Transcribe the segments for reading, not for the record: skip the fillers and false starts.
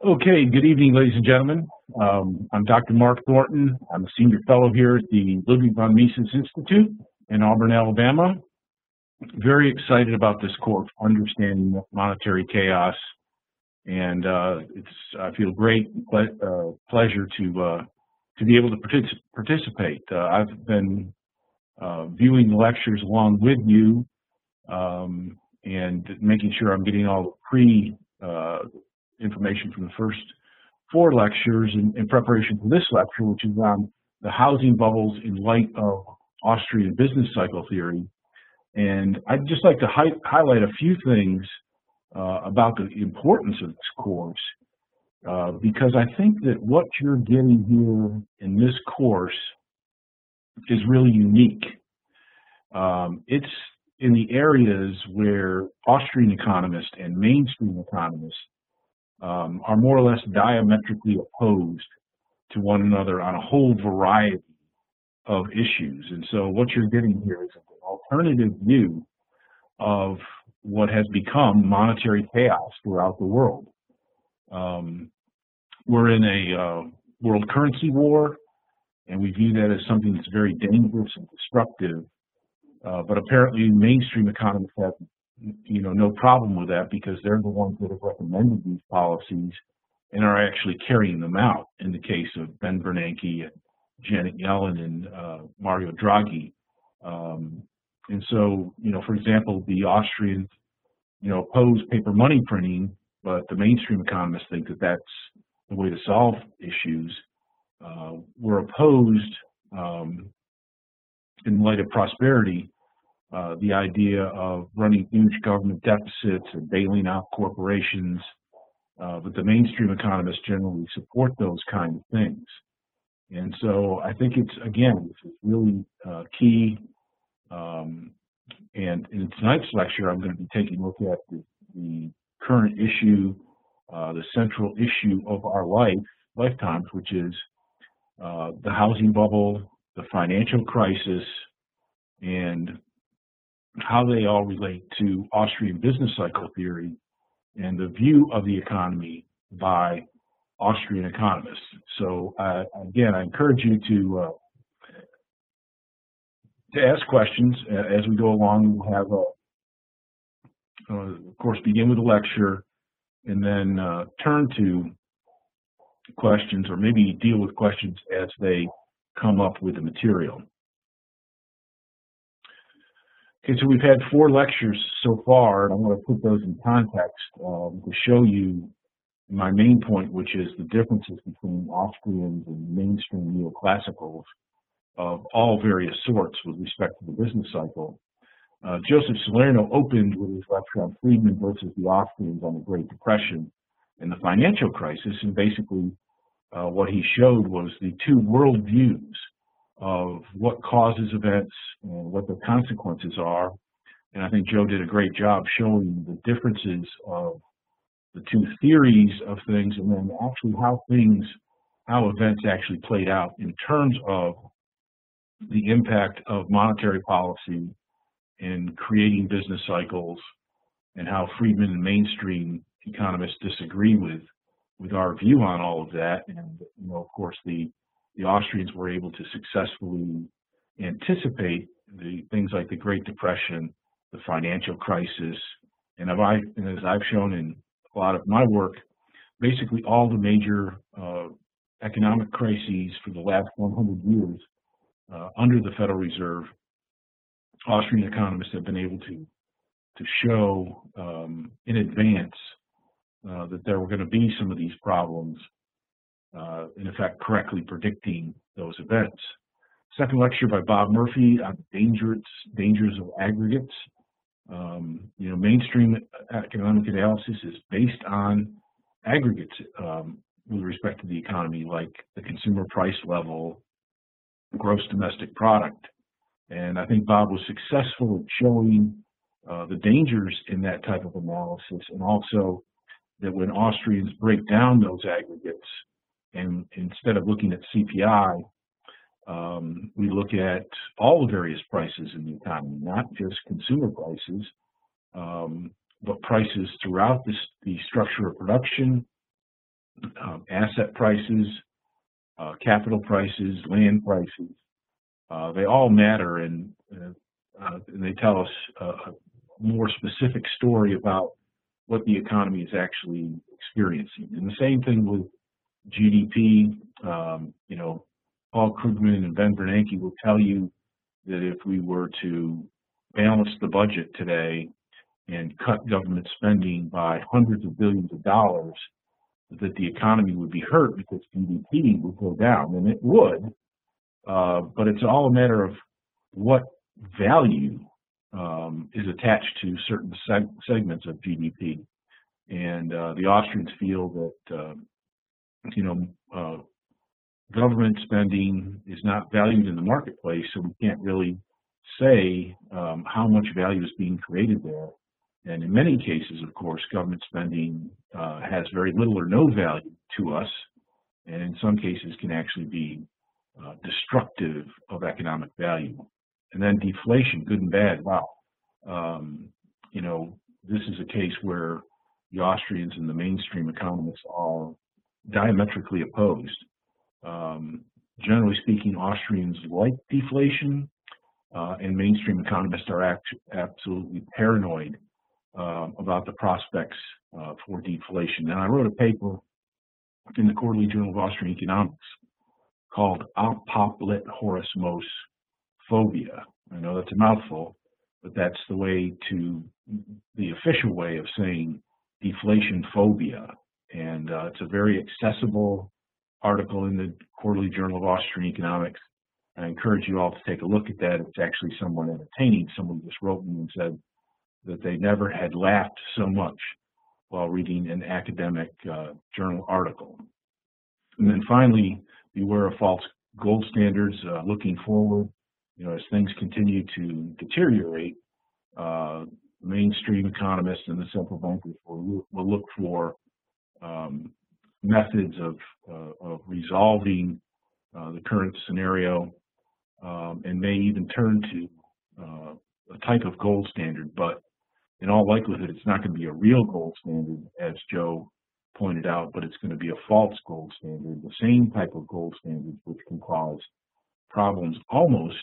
Okay, good evening, ladies and gentlemen. I'm Dr. Mark Thornton. I'm a senior fellow here at the Ludwig von Mises Institute in Auburn, Alabama. Very excited about this course, Understanding Monetary Chaos, and I feel great pleasure to be able to participate. I've been viewing the lectures along with you and making sure I'm getting all the information from the first four lectures in preparation for this lecture, which is on the housing bubbles in light of Austrian business cycle theory. And I'd just like to highlight a few things about the importance of this course, because I think that what you're getting here in this course is really unique. It's in the areas where Austrian economists and mainstream economists are more or less diametrically opposed to one another on a whole variety of issues. And so what you're getting here is an alternative view of what has become monetary chaos throughout the world. We're in a world currency war, and we view that as something that's very dangerous and destructive. But apparently mainstream economists have no problem with that, because they're the ones that have recommended these policies and are actually carrying them out, in the case of Ben Bernanke and Janet Yellen and Mario Draghi. And so, for example, the Austrians, oppose paper money printing, but the mainstream economists think that that's the way to solve issues. We're opposed, in light of prosperity, the idea of running huge government deficits and bailing out corporations, but the mainstream economists generally support those kind of things. And so I think it's, again, this is really key. And in tonight's lecture, I'm going to be taking a look at the current issue, the central issue of our lifetimes, which is the housing bubble, the financial crisis, and how they all relate to Austrian business cycle theory and the view of the economy by Austrian economists. So again, I encourage you to ask questions as we go along. We'll have, of course, begin with a lecture and then turn to questions, or maybe deal with questions as they come up with the material. Okay, so we've had 4 lectures so far, and I'm going to put those in context to show you my main point, which is the differences between Austrians and mainstream neoclassicals of all various sorts with respect to the business cycle. Joseph Salerno opened with his lecture on Friedman versus the Austrians on the Great Depression and the financial crisis, and basically what he showed was the two worldviews of what causes events and what the consequences are. And I think Joe did a great job showing the differences of the two theories of things, and then actually how events actually played out in terms of the impact of monetary policy in creating business cycles, and how Friedman and mainstream economists disagree with our view on all of that. And of course, the Austrians were able to successfully anticipate the things like the Great Depression, the financial crisis, and as I've shown in a lot of my work, basically all the major economic crises for the last 100 years under the Federal Reserve. Austrian economists have been able to show in advance that there were going to be some of these problems, in effect correctly predicting those events. Second lecture by Bob Murphy on dangers of aggregates. Mainstream economic analysis is based on aggregates with respect to the economy, like the consumer price level, gross domestic product. And I think Bob was successful at showing the dangers in that type of analysis, and also that when Austrians break down those aggregates, and instead of looking at CPI, we look at all the various prices in the economy, not just consumer prices, but prices throughout the structure of production, asset prices, capital prices, land prices. They all matter, and they tell us a more specific story about what the economy is actually experiencing. And the same thing with GDP. You know, Paul Krugman and Ben Bernanke will tell you that if we were to balance the budget today and cut government spending by hundreds of billions of dollars, that the economy would be hurt because GDP would go down, and it would. But it's all a matter of what value is attached to certain segments of GDP. And the Austrians feel that government spending is not valued in the marketplace, so we can't really say how much value is being created there. And in many cases, of course, government spending has very little or no value to us, and in some cases can actually be destructive of economic value. And then deflation, good and bad. Wow. This is a case where the Austrians and the mainstream economists are diametrically opposed. Generally speaking, Austrians like deflation, and mainstream economists are absolutely paranoid about the prospects for deflation. And I wrote a paper in the Quarterly Journal of Austrian Economics called Apoplithorismos Phobia. I know that's a mouthful, but that's the official way of saying deflation phobia. And it's a very accessible article in the Quarterly Journal of Austrian Economics. I encourage you all to take a look at that. It's actually somewhat entertaining. Someone just wrote me and said that they never had laughed so much while reading an academic journal article. And then finally, beware of false gold standards. Looking forward, as things continue to deteriorate, mainstream economists and the central bankers will look for methods of resolving the current scenario, and may even turn to a type of gold standard. But in all likelihood, it's not going to be a real gold standard, as Joe pointed out, but it's going to be a false gold standard, the same type of gold standard which can cause problems almost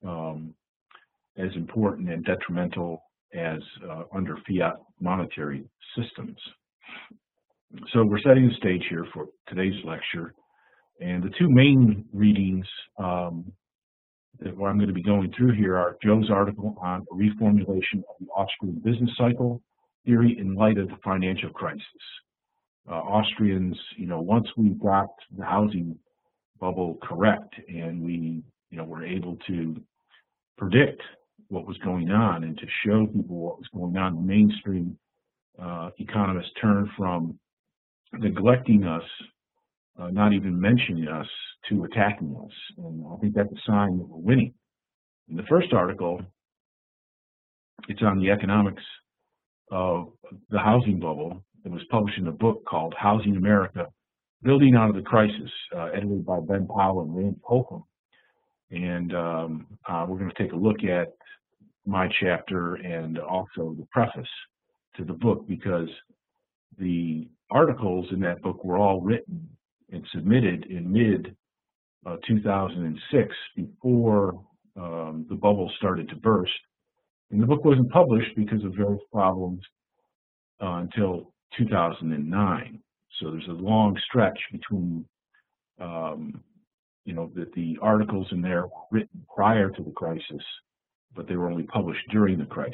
as important and detrimental as under fiat monetary systems. So we're setting the stage here for today's lecture, and the two main readings that I'm going to be going through here are Joe's article on a reformulation of the Austrian business cycle theory in light of the financial crisis. Austrians, once we got the housing bubble correct and we, were able to predict what was going on and to show people what was going on, the mainstream economists turned from neglecting us, not even mentioning us, to attacking us. And I think that's a sign that we're winning. In the first article, it's on the economics of the housing bubble. It was published in a book called Housing America, Building Out of the Crisis, edited by Ben Powell and Randy Holcomb. And we're going to take a look at my chapter and also the preface to the book, because the articles in that book were all written and submitted in mid-2006, before the bubble started to burst. And the book wasn't published because of various problems until 2009. So there's a long stretch between, that the articles in there were written prior to the crisis, but they were only published during the crisis.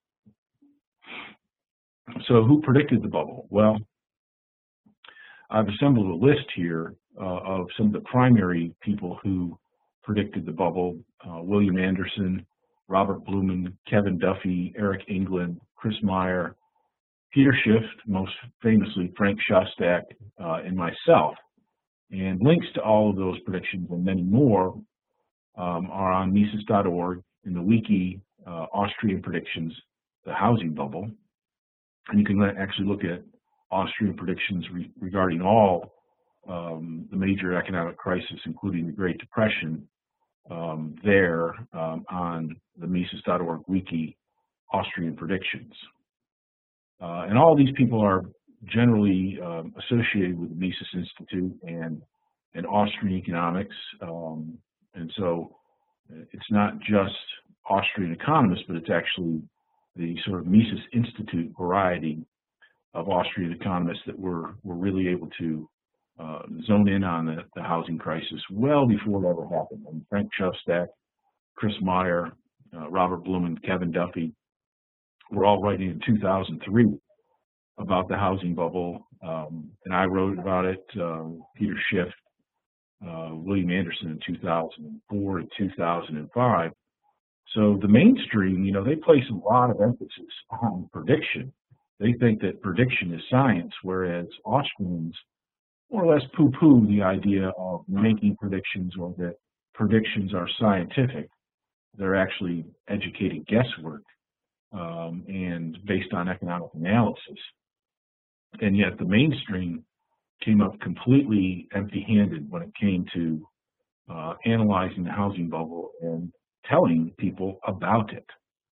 So who predicted the bubble? Well, I've assembled a list here of some of the primary people who predicted the bubble: William Anderson, Robert Blumen, Kevin Duffy, Eric England, Chris Meyer, Peter Schiff, most famously Frank Shostak, and myself. And links to all of those predictions and many more are on Mises.org in the wiki, Austrian Predictions, the Housing Bubble. And you can actually look at Austrian predictions regarding all the major economic crisis, including the Great Depression, there on the Mises.org wiki, Austrian Predictions. And all these people are generally associated with the Mises Institute and Austrian economics. And so it's not just Austrian economists, but it's actually the sort of Mises Institute variety of Austrian economists that were really able to zone in on the housing crisis well before it ever happened. And Frank Shostak, Chris Meyer, Robert Bloom, and Kevin Duffy were all writing in 2003 about the housing bubble, and I wrote about it, Peter Schiff, William Anderson in 2004 and 2005. So the mainstream, they place a lot of emphasis on prediction. They think that prediction is science, whereas Austrians more or less poo-poo the idea of making predictions or that predictions are scientific. They're actually educated guesswork and based on economic analysis. And yet the mainstream came up completely empty-handed when it came to analyzing the housing bubble and telling people about it.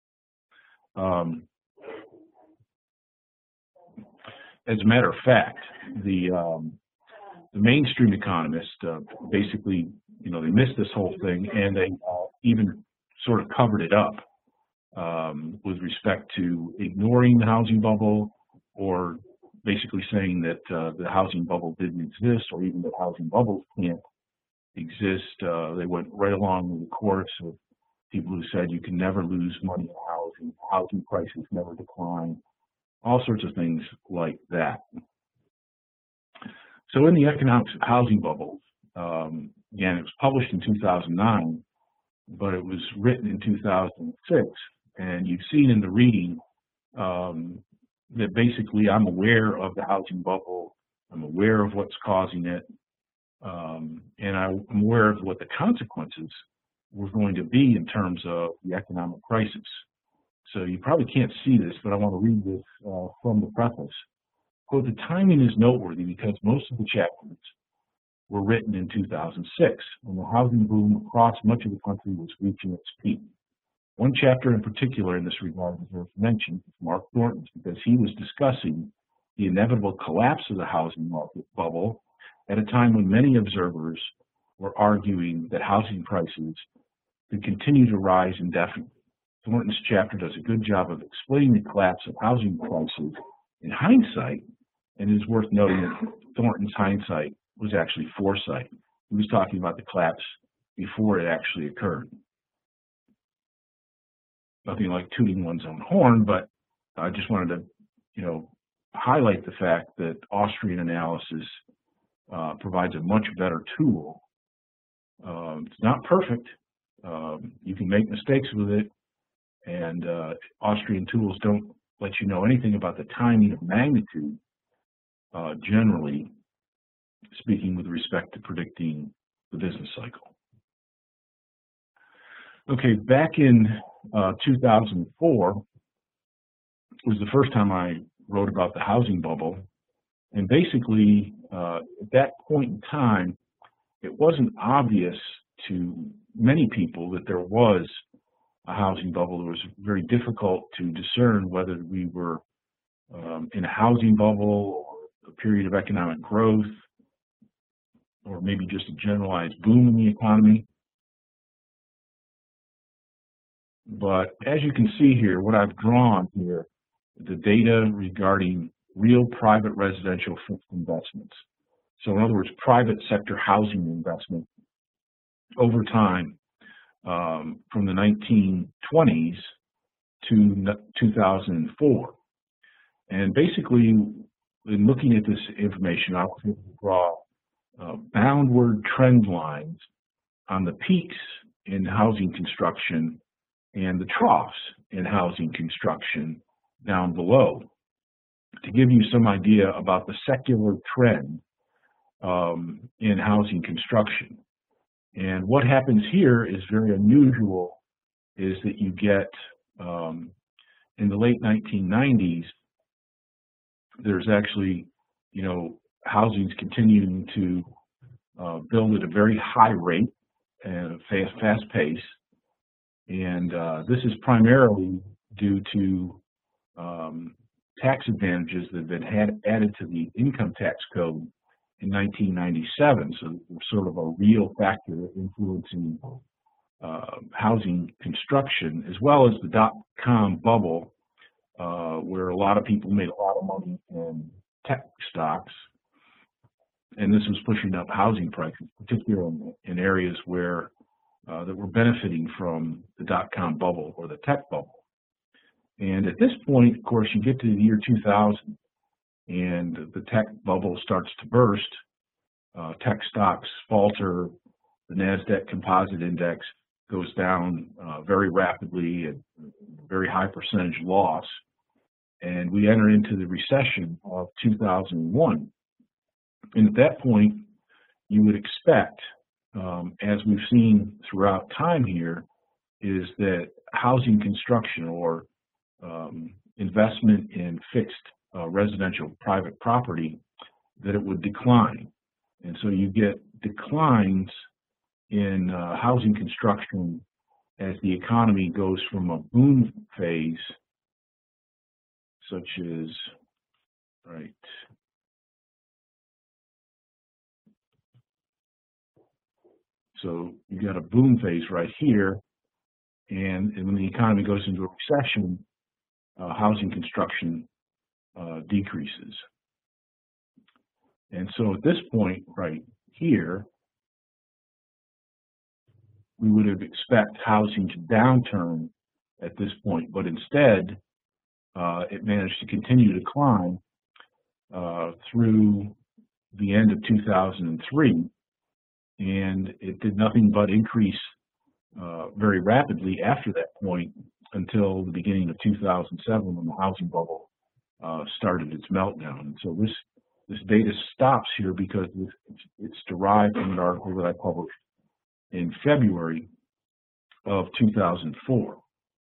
As a matter of fact, the mainstream economists basically, they missed this whole thing, and they even sort of covered it up with respect to ignoring the housing bubble, or basically saying that the housing bubble didn't exist, or even that housing bubbles can't exist. They went right along with the chorus of people who said you can never lose money in housing prices never decline, all sorts of things like that. So in the economics of housing bubbles, again, it was published in 2009, but it was written in 2006, and you've seen in the reading that basically I'm aware of the housing bubble, I'm aware of what's causing it, and I'm aware of what the consequences were going to be in terms of the economic crisis. So you probably can't see this, but I want to read this from the preface. Quote, the timing is noteworthy because most of the chapters were written in 2006, when the housing boom across much of the country was reaching its peak. One chapter in particular in this regard deserves mention is Mark Thornton's, because he was discussing the inevitable collapse of the housing market bubble at a time when many observers were arguing that housing prices could continue to rise indefinitely. Thornton's chapter does a good job of explaining the collapse of housing prices in hindsight, and it is worth noting that Thornton's hindsight was actually foresight. He was talking about the collapse before it actually occurred. Nothing like tooting one's own horn, but I just wanted to, highlight the fact that Austrian analysis provides a much better tool. It's not perfect. You can make mistakes with it, and Austrian tools don't let you know anything about the timing of magnitude, generally speaking, with respect to predicting the business cycle. Okay, back in 2004 was the first time I wrote about the housing bubble, and basically at that point in time, it wasn't obvious to many people that there was a housing bubble. It was very difficult to discern whether we were in a housing bubble or a period of economic growth, or maybe just a generalized boom in the economy. But as you can see here, what I've drawn here, the data regarding real private residential fixed investments. So in other words, private sector housing investment over time from the 1920s to 2004. And basically, in looking at this information, I was able to draw boundward trend lines on the peaks in housing construction and the troughs in housing construction down below, to give you some idea about the secular trend in housing construction. And what happens here is very unusual, is that you get, in the late 1990s, there's actually, housing's continuing to build at a very high rate and a fast pace. And this is primarily due to tax advantages that had been added to the income tax code in 1997. So sort of a real factor influencing housing construction, as well as the dot-com bubble, where a lot of people made a lot of money in tech stocks, and this was pushing up housing prices, particularly in areas where that were benefiting from the dot-com bubble or the tech bubble. And at this point, of course, you get to the year 2000, and the tech bubble starts to burst. Tech stocks falter. The NASDAQ Composite Index goes down very rapidly at very high percentage loss, and we enter into the recession of 2001. And at that point, you would expect, as we've seen throughout time here, is that housing construction or investment in fixed residential private property, that it would decline. And so you get declines in housing construction as the economy goes from a boom phase, such as, right, so you got a boom phase right here, and when the economy goes into a recession, housing construction decreases. And so at this point right here, we would have expect housing to downturn at this point, but instead it managed to continue to climb through the end of 2003, and it did nothing but increase very rapidly after that point until the beginning of 2007, when the housing bubble started its meltdown. And so this data stops here because it's derived from an article that I published in February of 2004.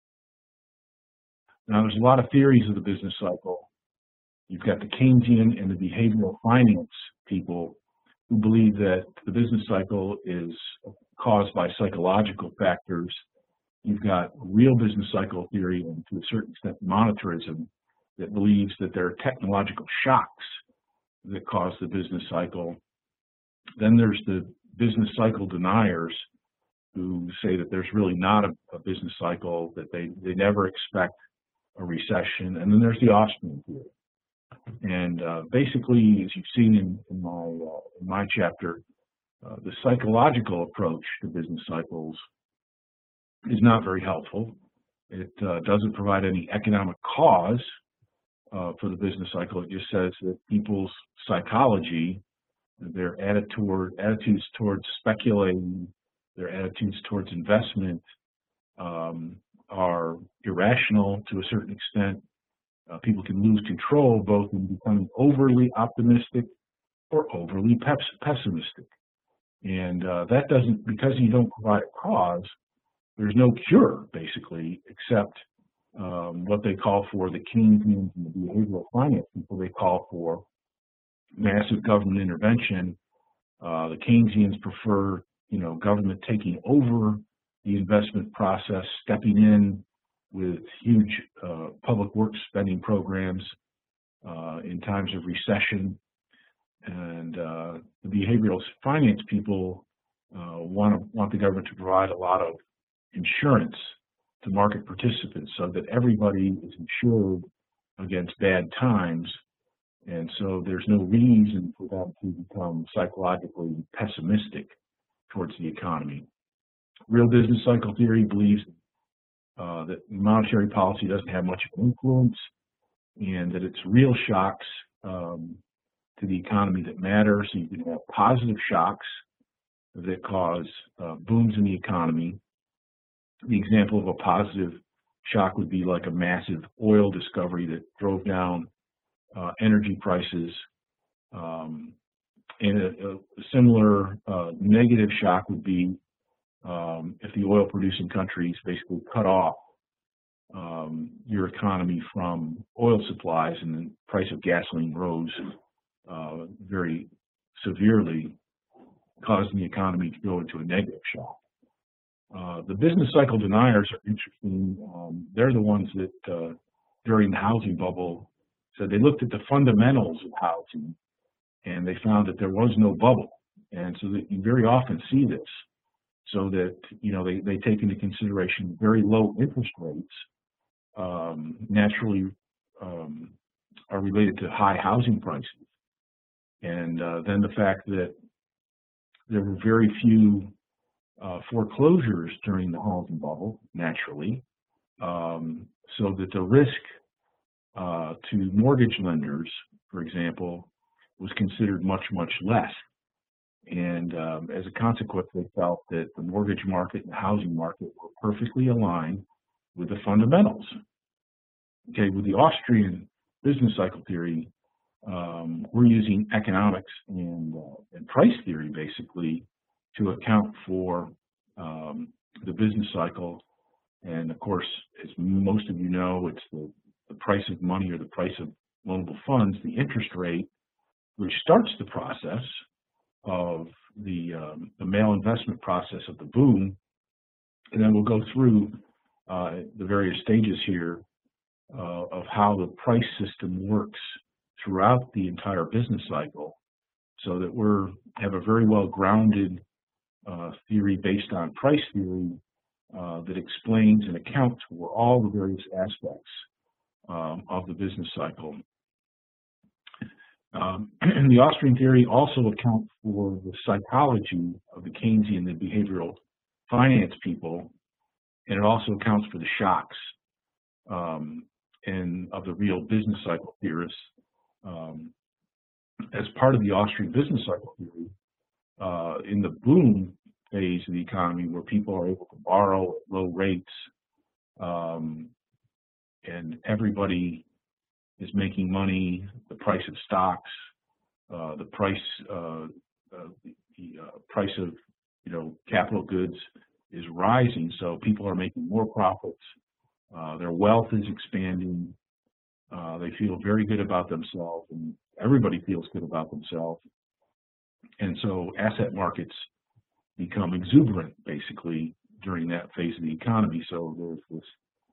Now, there's a lot of theories of the business cycle. You've got the Keynesian and the behavioral finance people who believe that the business cycle is caused by psychological factors. You've got real business cycle theory, and to a certain extent monetarism, that believes that there are technological shocks that cause the business cycle. Then there's the business cycle deniers who say that there's really not a business cycle, that they never expect a recession. And then there's the Austrian theory. And basically, as you've seen in my chapter, the psychological approach to business cycles is not very helpful. It doesn't provide any economic cause for the business cycle. It just says that people's psychology, their attitudes towards speculating, their attitudes towards investment are irrational to a certain extent. People can lose control both in becoming overly optimistic or overly pessimistic. And that doesn't, because you don't provide a cause, there's no cure, basically, except what they call for, the Keynesians and the behavioral finance people, they call for massive government intervention. The Keynesians prefer, government taking over the investment process, stepping in with huge public works spending programs in times of recession. And the behavioral finance people want the government to provide a lot of insurance to market participants so that everybody is insured against bad times. And so there's no reason for them to become psychologically pessimistic towards the economy. Real business cycle theory believes that monetary policy doesn't have much of an influence, and that it's real shocks to the economy that matter. So you can have positive shocks that cause booms in the economy. The example of a positive shock would be like a massive oil discovery that drove down energy prices. And a similar negative shock would be if the oil-producing countries basically cut off your economy from oil supplies, and the price of gasoline rose very severely, causing the economy to go into a negative shock. The business cycle deniers are interesting. They're the ones that during the housing bubble So they looked at the fundamentals of housing, and they found that there was no bubble. And so that you very often see this, so that, you know, they take into consideration very low interest rates, naturally are related to high housing prices. And then the fact that there were very few foreclosures during the housing bubble, naturally, so that the risk to mortgage lenders, for example, was considered much, much less. And as a consequence, they felt that the mortgage market and the housing market were perfectly aligned with the fundamentals. Okay, with the Austrian business cycle theory, we're using economics and price theory basically to account for the business cycle. And of course, as most of you know, it's the price of money or the price of loanable funds, the interest rate, which starts the process of the male investment process of the boom. And then we'll go through the various stages here of how the price system works throughout the entire business cycle, so that we have a very well grounded theory based on price theory that explains and accounts for all the various aspects of the business cycle. The Austrian theory also accounts for the psychology of the Keynesian and behavioral finance people, and it also accounts for the shocks and of the real business cycle theorists. As part of the Austrian business cycle theory, in the boom phase of the economy, where people are able to borrow at low rates, and everybody is making money, the price of stocks, the price of capital goods is rising, so people are making more profits. Their wealth is expanding. They feel very good about themselves, and everybody feels good about themselves. And so asset markets become exuberant, basically, during that phase of the economy. So there's this,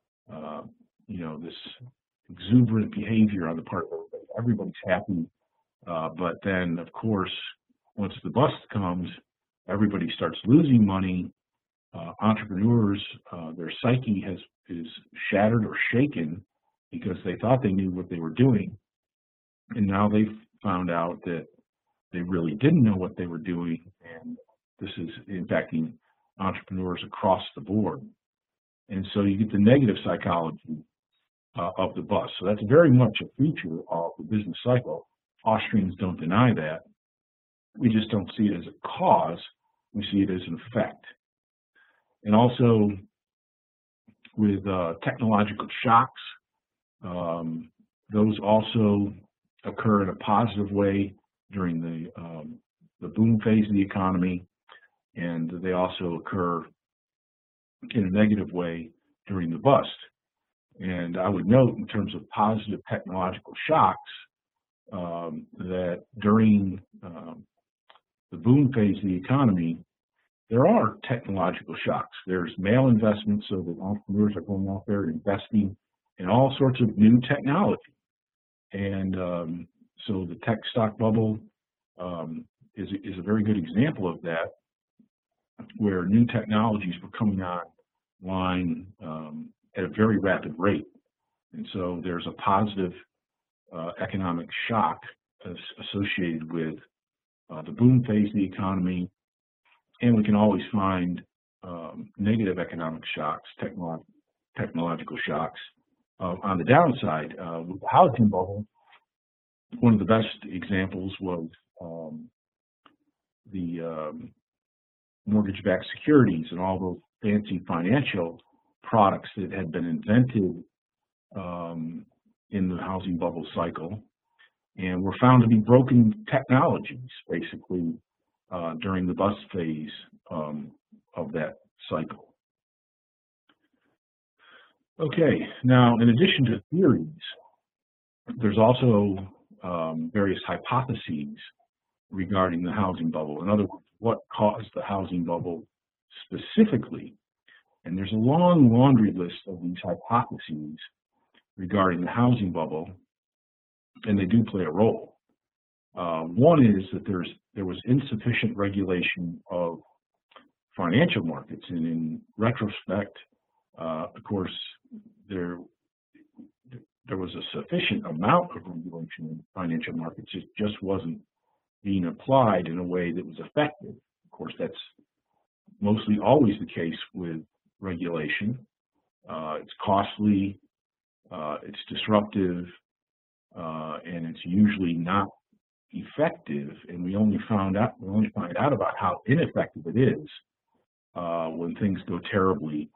this exuberant behavior on the part of everybody. Everybody's happy, but then, of course, once the bust comes, everybody starts losing money. Entrepreneurs, their psyche is shattered or shaken because they thought they knew what they were doing, and now they've found out that they really didn't know what they were doing, and this is impacting entrepreneurs across the board. And so you get the negative psychology of the bust. So that's very much a feature of the business cycle. Austrians don't deny that. We just don't see it as a cause. We see it as an effect. And also with technological shocks, those also occur in a positive way during the boom phase of the economy, and they also occur in a negative way during the bust. And I would note, in terms of positive technological shocks, that during the boom phase of the economy, there are technological shocks. There's male investment, so that entrepreneurs are going out there and investing in all sorts of new technology. And so the tech stock bubble is a very good example of that, where new technologies were coming online at a very rapid rate. And so there's a positive economic shock associated with the boom phase of the economy, and we can always find negative economic shocks, technological shocks. On the downside, with the housing bubble, one of the best examples was the mortgage-backed securities and all those fancy financial products that had been invented in the housing bubble cycle, and were found to be broken technologies, basically, during the bust phase of that cycle. Okay, now in addition to theories, there's also various hypotheses regarding the housing bubble. In other words, what caused the housing bubble specifically? And there's a long laundry list of these hypotheses regarding the housing bubble. and they do play a role. One is that there was insufficient regulation of financial markets, and in retrospect, of course, there was a sufficient amount of regulation in financial markets. It just wasn't being applied in a way that was effective. Of course, that's mostly always the case with regulation. It's costly, it's disruptive, and it's usually not effective. And we only find out about how ineffective it is when things go terribly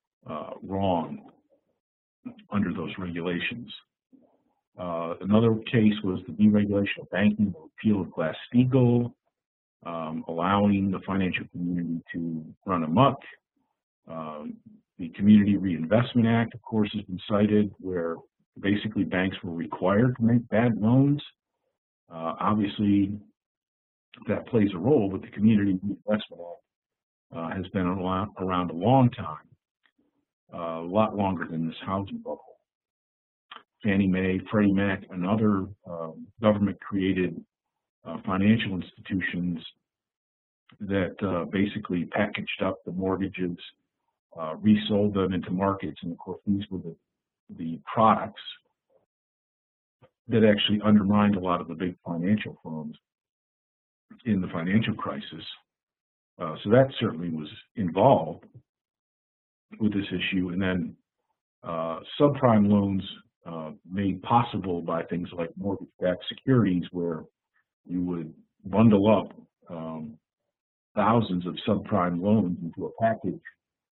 wrong under those regulations. Another case was the deregulation of banking, the repeal of Glass-Steagall, allowing the financial community to run amok. The Community Reinvestment Act, of course, has been cited, where basically banks were required to make bad loans. Obviously, that plays a role, but the Community Reinvestment Act has been around a long time, a lot longer than this housing bubble. Fannie Mae, Freddie Mac, and other government-created financial institutions that basically packaged up the mortgages, resold them into markets, and of course these were the products that actually undermined a lot of the big financial firms in the financial crisis. So that certainly was involved with this issue. And then subprime loans made possible by things like mortgage-backed securities, where you would bundle up thousands of subprime loans into a package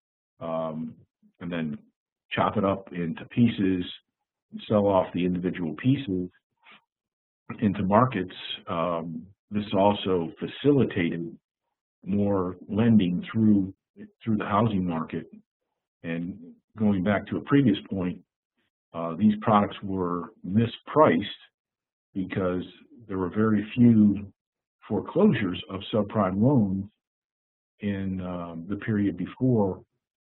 and then chop it up into pieces and sell off the individual pieces into markets. This also facilitated more lending through the housing market. And going back to a previous point, these products were mispriced because there were very few foreclosures of subprime loans in the period before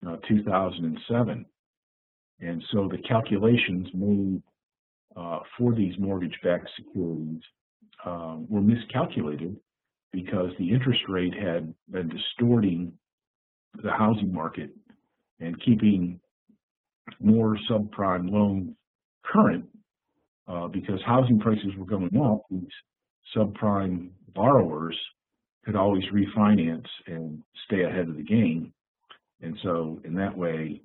2007. And so the calculations made for these mortgage-backed securities were miscalculated because the interest rate had been distorting the housing market and keeping more subprime loans current. Because housing prices were going up, these subprime borrowers could always refinance and stay ahead of the game. And so in that way,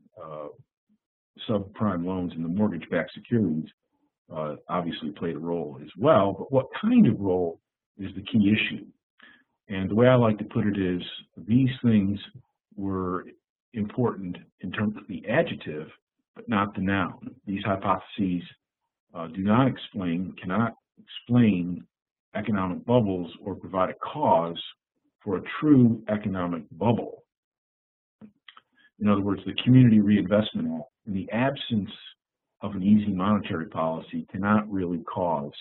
subprime loans and the mortgage-backed securities obviously played a role as well. But what kind of role is the key issue? And the way I like to put it is, these things were important in terms of the adjective, but not the noun. These hypotheses cannot explain economic bubbles or provide a cause for a true economic bubble. In other words, the Community Reinvestment Act, in the absence of an easy monetary policy, cannot really cause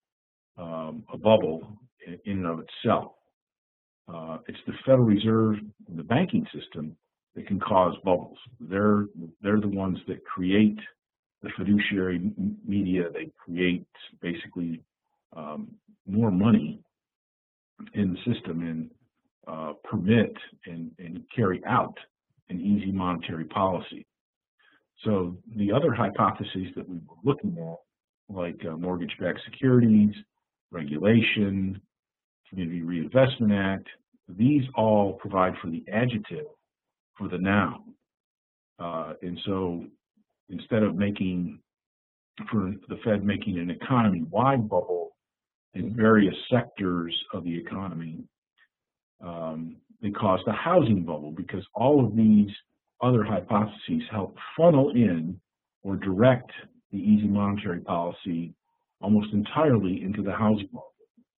a bubble in and of itself. It's the Federal Reserve and the banking system that can cause bubbles. They're the ones that create the fiduciary media. They create basically more money in the system and permit and carry out an easy monetary policy. So the other hypotheses that we were looking at, like mortgage-backed securities, regulation, Community Reinvestment Act, these all provide for the adjective for the noun. And so instead of for the Fed making an economy-wide bubble in various sectors of the economy, they caused a housing bubble, because all of these other hypotheses help funnel in or direct the easy monetary policy almost entirely into the housing market.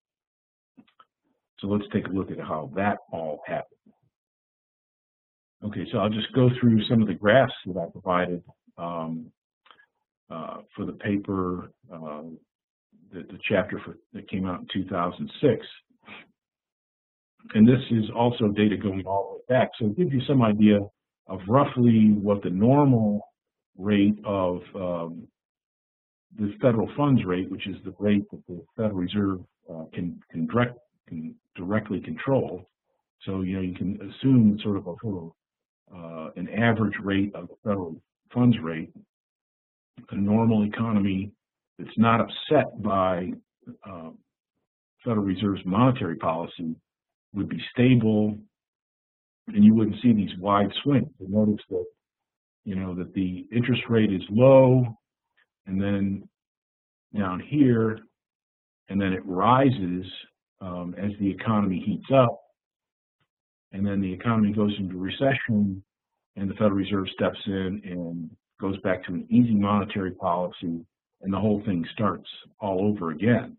So let's take a look at how that all happened. Okay, so I'll just go through some of the graphs that I provided for the paper, the chapter that came out in 2006. And this is also data going all the way back. So it gives you some idea of roughly what the normal rate of the federal funds rate, which is the rate that the Federal Reserve can directly control. So, you can assume sort of an average rate of the federal funds rate. A normal economy that's not upset by Federal Reserve's monetary policy would be stable, and you wouldn't see these wide swings. You notice that, that the interest rate is low, and then down here, and then it rises as the economy heats up, and then the economy goes into recession, and the Federal Reserve steps in and goes back to an easy monetary policy, and the whole thing starts all over again.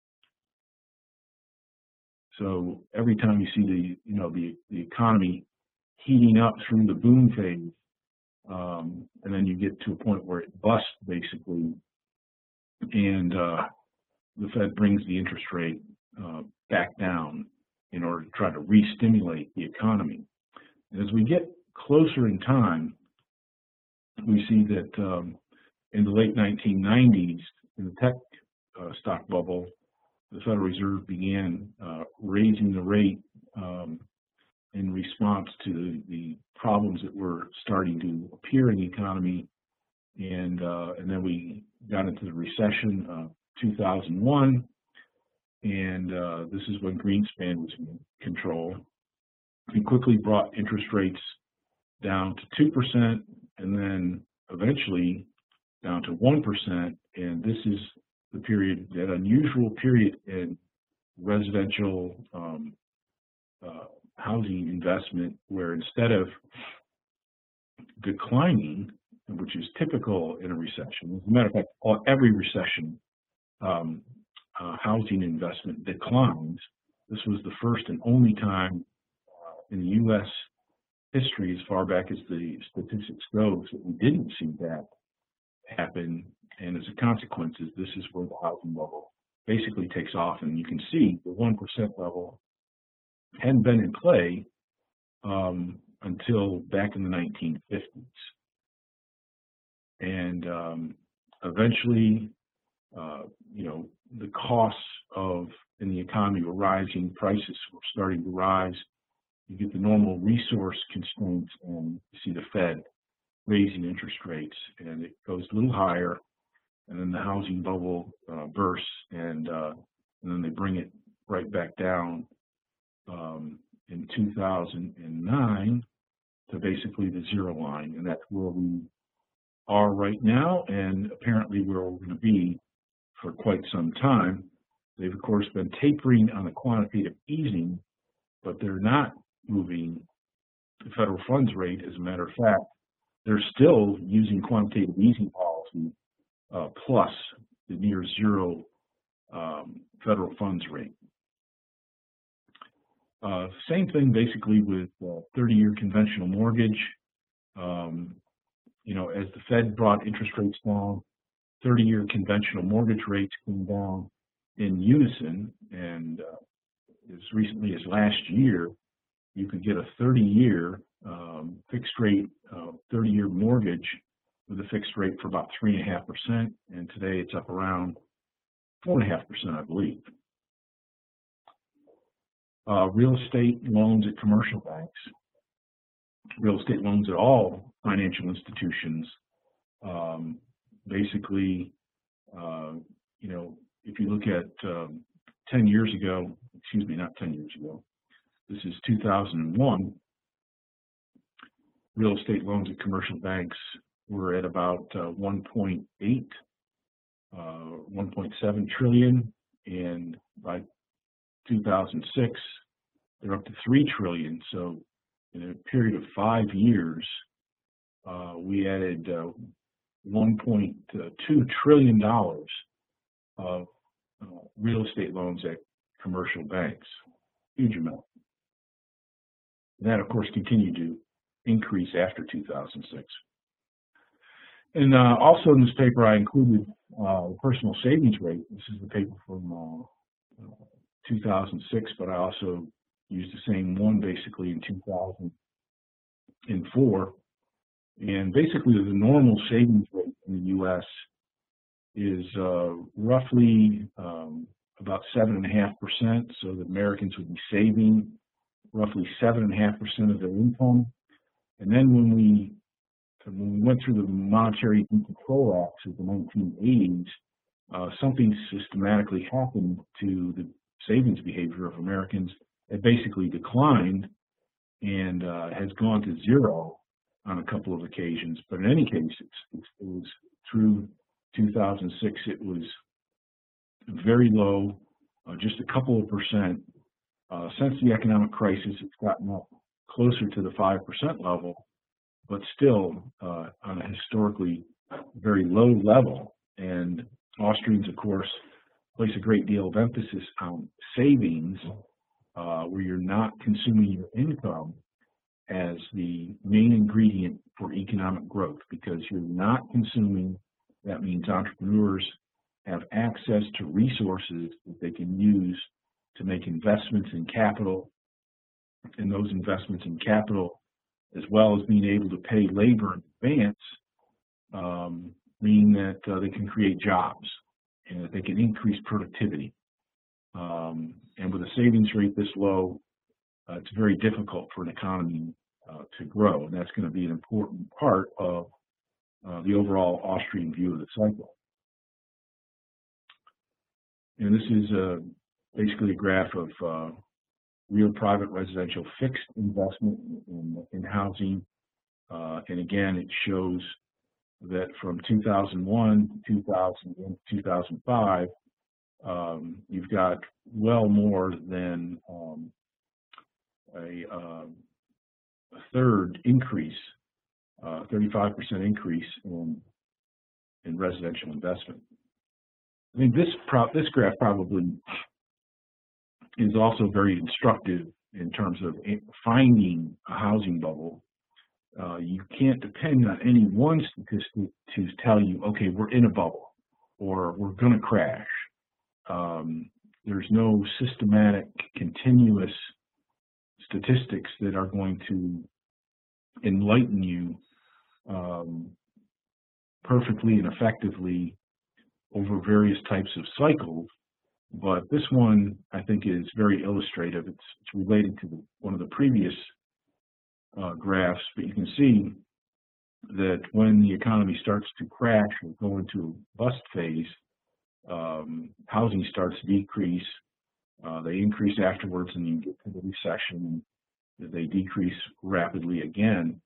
So every time you see the economy heating up through the boom phase, and then you get to a point where it busts basically, and the Fed brings the interest rate back down in order to try to re-stimulate the economy. And as we get closer in time, we see that in the late 1990s, in the tech stock bubble, the Federal Reserve began raising the rate in response to the problems that were starting to appear in the economy, and then we got into the recession of 2001, and this is when Greenspan was in control. He quickly brought interest rates down to 2%, and then eventually down to 1%, and this is the period, that unusual period in residential housing investment, where instead of declining, which is typical in a recession, as a matter of fact, every recession, housing investment declines. This was the first and only time in the U.S. history, as far back as the statistics goes, that we didn't see that happen. And as a consequence, this is where the housing bubble basically takes off. And you can see the 1% level hadn't been in play until back in the 1950s. And eventually, the costs in the economy were rising, prices were starting to rise. You get the normal resource constraints, and you see the Fed raising interest rates, and it goes a little higher, and then the housing bubble bursts, and then they bring it right back down in 2009 to basically the zero line, and that's where we are right now, and apparently where we're going to be for quite some time. They've, of course, been tapering on the quantitative easing, but they're not moving the federal funds rate. As a matter of fact, they're still using quantitative easing policy plus the near zero federal funds rate. Same thing basically with 30-year conventional mortgage. As the Fed brought interest rates down, 30-year conventional mortgage rates came down in unison, and as recently as last year, you could get a 30-year fixed rate 30-year mortgage with a fixed rate for about 3.5%, and today it's up around 4.5%, I believe. Real estate loans at commercial banks, real estate loans at all financial institutions. Basically, if you look at 10 years ago, excuse me, not 10 years ago, this is 2001, real estate loans at commercial banks were at about 1.8, 1.7 trillion, and by 2006, they're up to 3 trillion. So in a period of 5 years, we added $1.2 trillion of real estate loans at commercial banks. Huge amount. And that, of course, continued to increase after 2006. And also in this paper, I included the personal savings rate. This is the paper from 2006, but I also used the same one basically in 2004. And basically, the normal savings rate in the U.S. is roughly about 7.5%, so that Americans would be saving roughly 7.5% of their income. And then when we went through the Monetary Control Acts of the 1980s, something systematically happened to the savings behavior of Americans. It basically declined and has gone to zero on a couple of occasions. But in any case, it was through 2006, it was very low, just a couple of percent. Since the economic crisis, it's gotten up closer to the 5% level, but still on a historically very low level. And Austrians, of course, place a great deal of emphasis on savings, where you're not consuming your income as the main ingredient for economic growth, because you're not consuming. That means entrepreneurs have access to resources that they can use to make investments in capital, and those investments in capital, as well as being able to pay labor in advance, mean that they can create jobs and that they can increase productivity. And with a savings rate this low, it's very difficult for an economy to grow, and that's going to be an important part of the overall Austrian view of the cycle. And this is basically a graph of real private residential fixed investment in housing. And again, it shows that from 2001 to 2005, you've got well more than a third increase, 35% increase in residential investment. I think this graph probably is also very instructive in terms of finding a housing bubble. You can't depend on any one statistic to tell you, okay, we're in a bubble or we're going to crash. There's no systematic, continuous statistics that are going to enlighten you perfectly and effectively over various types of cycles. But this one, I think, is very illustrative. It's related to one of the previous graphs, but you can see that when the economy starts to crash or go into a bust phase, housing starts to decrease. They increase afterwards, and you get to the recession, and they decrease rapidly again.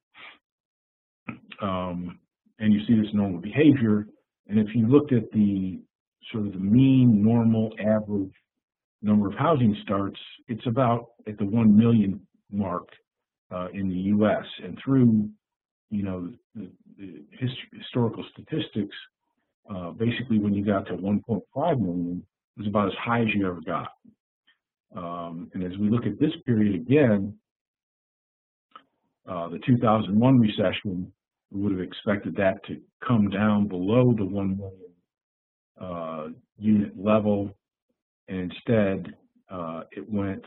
And you see this normal behavior. And if you looked at the sort of the mean, normal, average number of housing starts, it's about at the 1 million mark in the U.S. And through, the historical statistics, basically when you got to 1.5 million, it was about as high as you ever got. And as we look at this period again, the 2001 recession, we would have expected that to come down below the 1 million unit level, and instead it went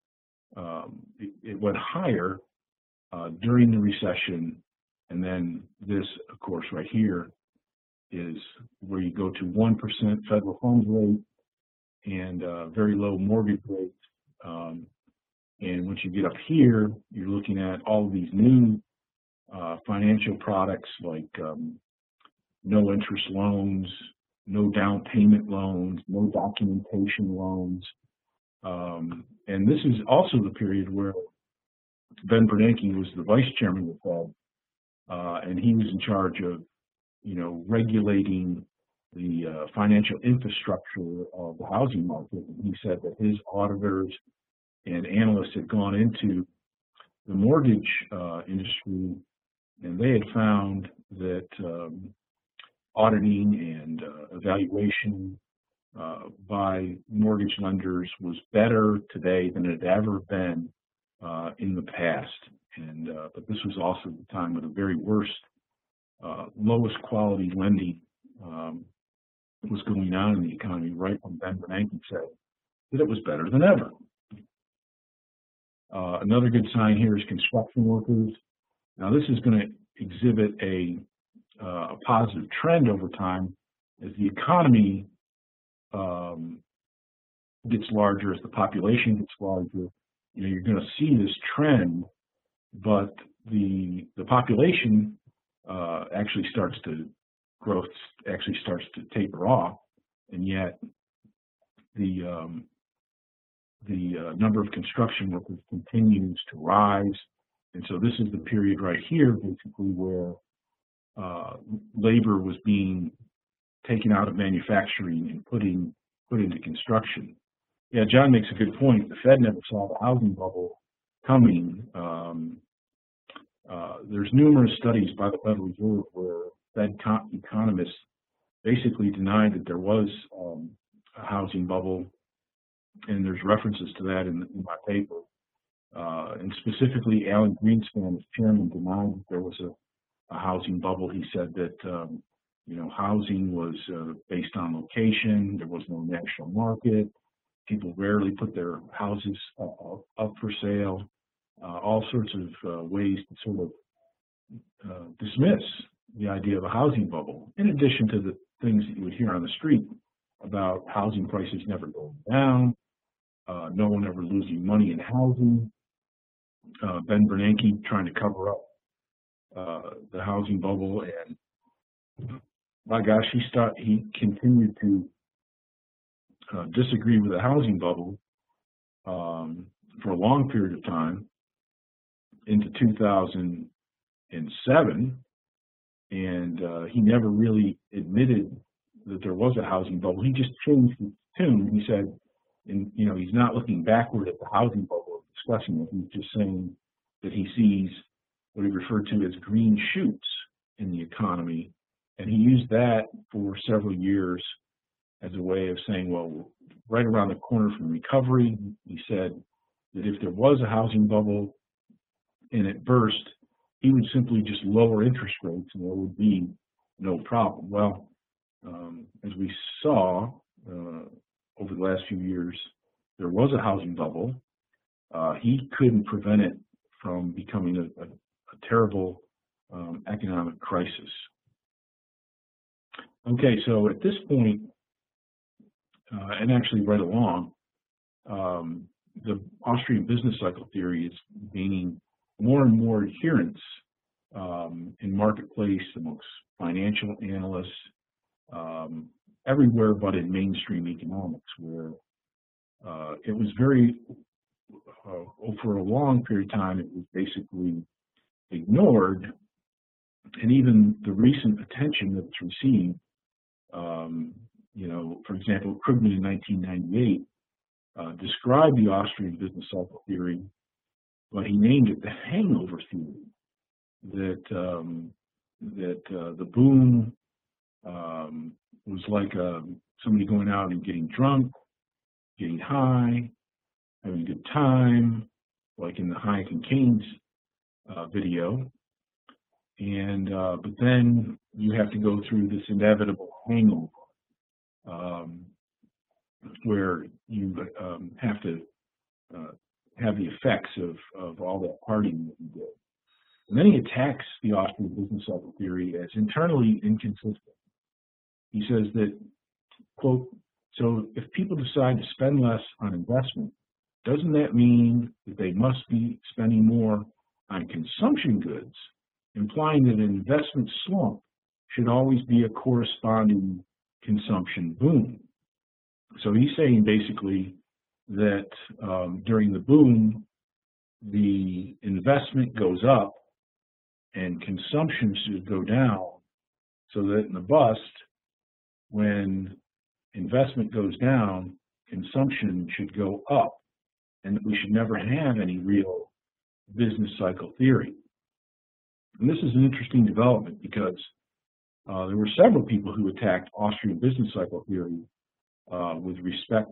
higher during the recession. And then this, of course, right here is where you go to 1% federal funds rate and very low mortgage rates. And once you get up here, you're looking at all of these new financial products like no interest loans, no down payment loans, no documentation loans. And this is also the period where Ben Bernanke was the vice chairman of the Fed, and he was in charge of, regulating the financial infrastructure of the housing market. And he said that his auditors and analysts had gone into the mortgage industry, and they had found that auditing and evaluation by mortgage lenders was better today than it had ever been in the past. And but this was also the time of the very worst, lowest quality lending was going on in the economy, right when Ben Bernanke said that it was better than ever. Another good sign here is construction workers. Now this is going to exhibit a positive trend over time, as the economy gets larger, as the population gets larger, you're going to see this trend, but the population actually starts to taper off, and yet the number of construction workers continues to rise. And so this is the period right here, basically, where labor was being taken out of manufacturing and put into construction. Yeah, John makes a good point. The Fed never saw the housing bubble coming. There's numerous studies by the Federal Reserve where Fed economists basically denied that there was a housing bubble, and there's references to that in my paper. And specifically, Alan Greenspan, as chairman, denied that there was a housing bubble. He said that housing was based on location. There was no national market. People rarely put their houses up for sale. All sorts of ways to sort of dismiss the idea of a housing bubble, in addition to the things that you would hear on the street about housing prices never going down, no one ever losing money in housing, Ben Bernanke trying to cover up the housing bubble, and my gosh, he continued to disagree with the housing bubble for a long period of time into 2007, and he never really admitted that there was a housing bubble. He just changed his tune. He said, he's not looking backward at the housing bubble, discussing it. He's just saying that he sees what he referred to as green shoots in the economy, and he used that for several years as a way of saying, well, right around the corner from recovery. He said that if there was a housing bubble and it burst, he would simply just lower interest rates and there would be no problem. Well, as we saw over the last few years, there was a housing bubble. He couldn't prevent it from becoming a terrible economic crisis. Okay, so at this point, and actually right along, the Austrian business cycle theory is gaining more and more adherence in marketplace amongst financial analysts, everywhere but in mainstream economics, where it was for a long period of time, it was basically ignored, and even the recent attention that it's received, for example, Krugman in 1998 described the Austrian business cycle theory, but he named it the hangover theory. That the boom was like somebody going out and getting drunk, getting high, having a good time, like in the Hayek and Keynes video. And but then you have to go through this inevitable hangover, where you have to have the effects of all that partying that you did. And then he attacks the Austrian business cycle theory as internally inconsistent. He says that, quote, so if people decide to spend less on investment, doesn't that mean that they must be spending more on consumption goods, implying that an investment slump should always be a corresponding consumption boom? So he's saying basically that during the boom, the investment goes up and consumption should go down, so that in the bust, when investment goes down, consumption should go up, and that we should never have any real business cycle theory. And this is an interesting development because there were several people who attacked Austrian business cycle theory with respect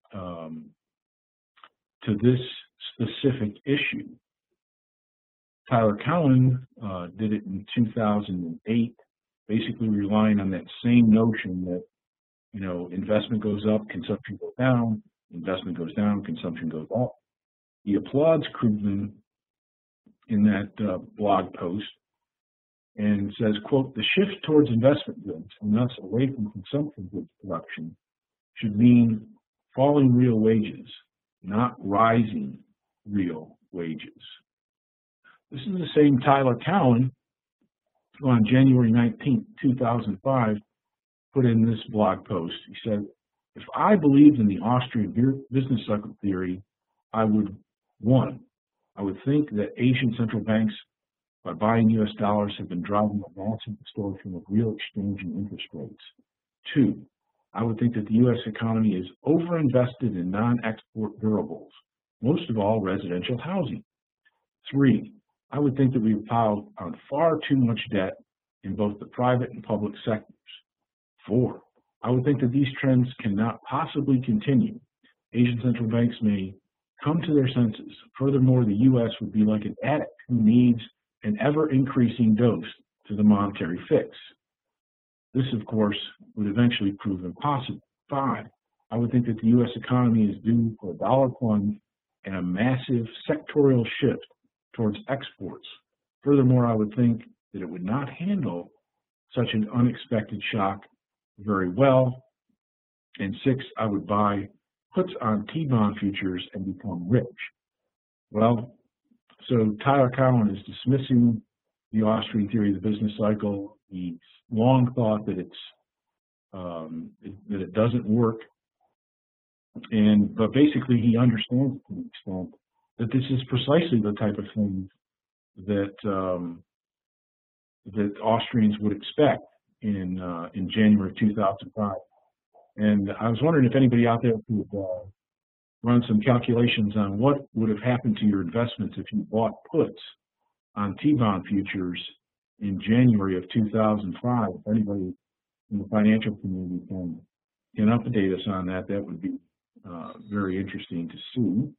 to this specific issue. Tyler Cowen did it in 2008, basically relying on that same notion that, investment goes up, consumption goes down, investment goes down, consumption goes up. He applauds Krugman in that blog post, and says, quote, the shift towards investment goods and thus away from consumption goods production should mean falling real wages, not rising real wages. This is the same Tyler Cowen who on January 19, 2005, put in this blog post. He said, if I believed in the Austrian business cycle theory, I would, one, I would think that Asian central banks, by buying U.S. dollars, have been driving a massive distortion of real exchange and interest rates. Two, I would think that the U.S. economy is overinvested in non-export durables, most of all residential housing. Three, I would think that we've piled on far too much debt in both the private and public sectors. Four, I would think that these trends cannot possibly continue. Asian central banks may come to their senses. Furthermore, the U.S. would be like an addict who needs an ever-increasing dose to the monetary fix. This, of course, would eventually prove impossible. Five, I would think that the U.S. economy is due for a dollar plunge and a massive sectorial shift towards exports. Furthermore, I would think that it would not handle such an unexpected shock very well. And six, I would buy puts on T-bond futures and become rich. Well, so Tyler Cowen is dismissing the Austrian theory of the business cycle. He's long thought that it doesn't work, but basically he understands to the extent that this is precisely the type of thing that that Austrians would expect in January 2005. And I was wondering if anybody out there could run some calculations on what would have happened to your investments if you bought puts on T-bond futures in January of 2005. If anybody in the financial community can update us on that, that would be very interesting to see.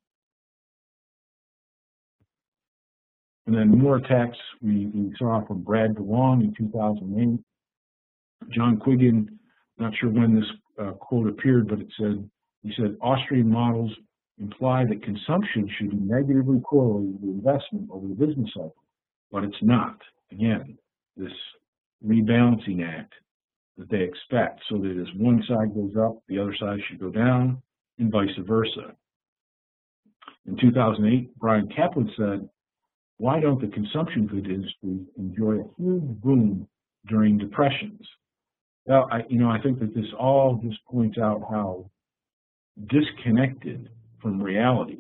And then more attacks we saw from Brad DeLong in 2008. John Quiggin, not sure when this quote appeared, but he said, Austrian models imply that consumption should be negatively correlated with investment over the business cycle, but it's not. Again, this rebalancing act that they expect, so that as one side goes up, the other side should go down, and vice versa. In 2008, Brian Kaplan said, why don't the consumption goods industry enjoy a huge boom during depressions? Well, I think that this all just points out how disconnected from reality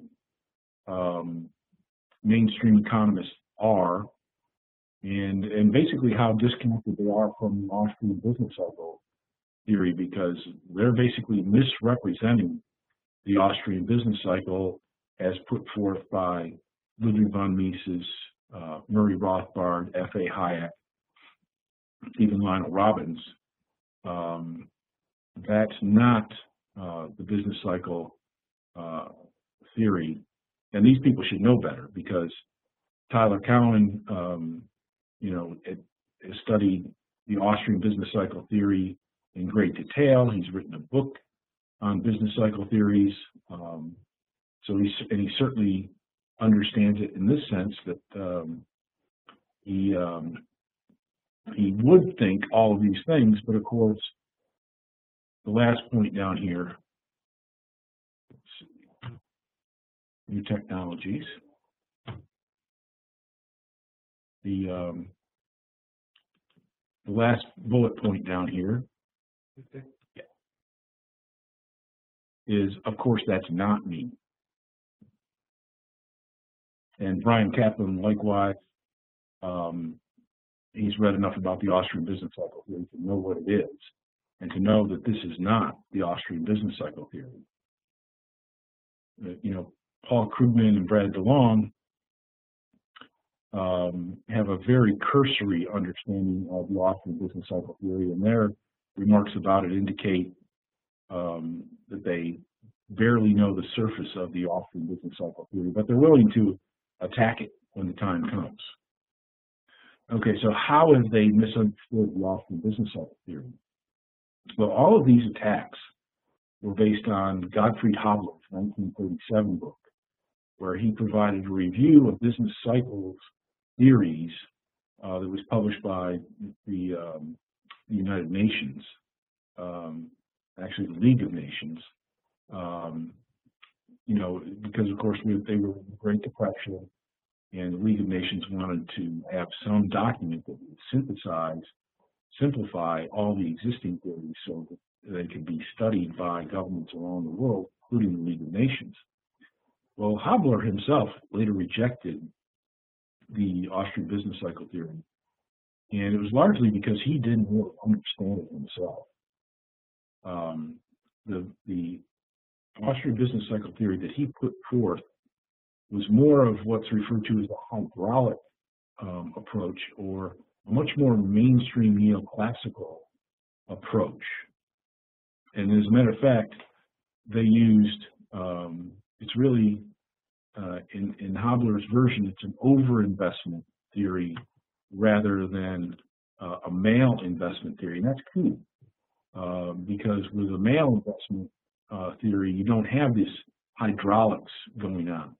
mainstream economists are, and basically how disconnected they are from the Austrian business cycle theory, because they're basically misrepresenting the Austrian business cycle as put forth by Ludwig von Mises, Murray Rothbard, F.A. Hayek, even Lionel Robbins. That's not the business cycle theory, and these people should know better, because Tyler Cowen, has studied the Austrian business cycle theory in great detail. He's written a book on business cycle theories, so he certainly understands it in this sense that he would think all of these things, but of course, the last point down here, new technologies. The last bullet point down here is, of course, that's not me. And Brian Kaplan, likewise, he's read enough about the Austrian business cycle theory to know what it is, and to know that this is not the Austrian business cycle theory. Paul Krugman and Brad DeLong have a very cursory understanding of the Austrian business cycle theory, and their remarks about it indicate that they barely know the surface of the Austrian business cycle theory, but they're willing to attack it when the time comes. Okay, so how have they misunderstood the Austrian business cycle theory? Well, all of these attacks were based on Gottfried Haber's 1937 book, where he provided a review of business cycles theories that was published by the United Nations, actually the League of Nations. You know, because of course they were in the Great Depression, and the League of Nations wanted to have some document that would simplify all the existing theories so that they could be studied by governments around the world, including the League of Nations. Well, Haberler himself later rejected the Austrian business cycle theory, and it was largely because he didn't really understand it himself. The Austrian business cycle theory that he put forth was more of what's referred to as a hydraulic approach, or a much more mainstream neoclassical approach. And as a matter of fact, they used, it's really, in Haberler's version, it's an overinvestment theory rather than a male investment theory. And that's key, because with a male investment theory, you don't have this hydraulics going on.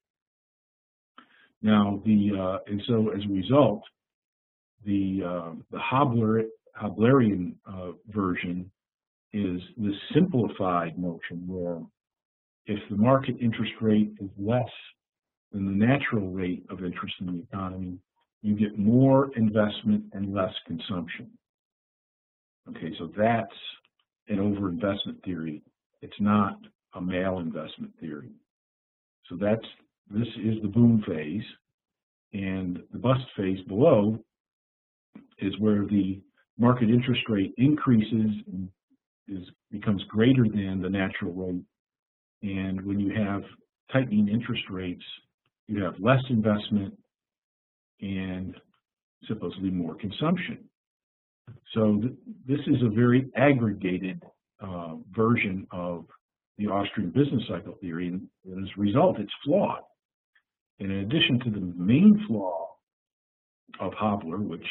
Now, and so as a result, the Hablerian version is the simplified notion where if the market interest rate is less than the natural rate of interest in the economy, you get more investment and less consumption. Okay, so that's an overinvestment theory. It's not a male investment theory. So this is the boom phase, and the bust phase below is where the market interest rate increases and becomes greater than the natural rate. And when you have tightening interest rates, you have less investment and supposedly more consumption. So this is a very aggregated version of the Austrian business cycle theory, and as a result, it's flawed. And in addition to the main flaw of Haberler, which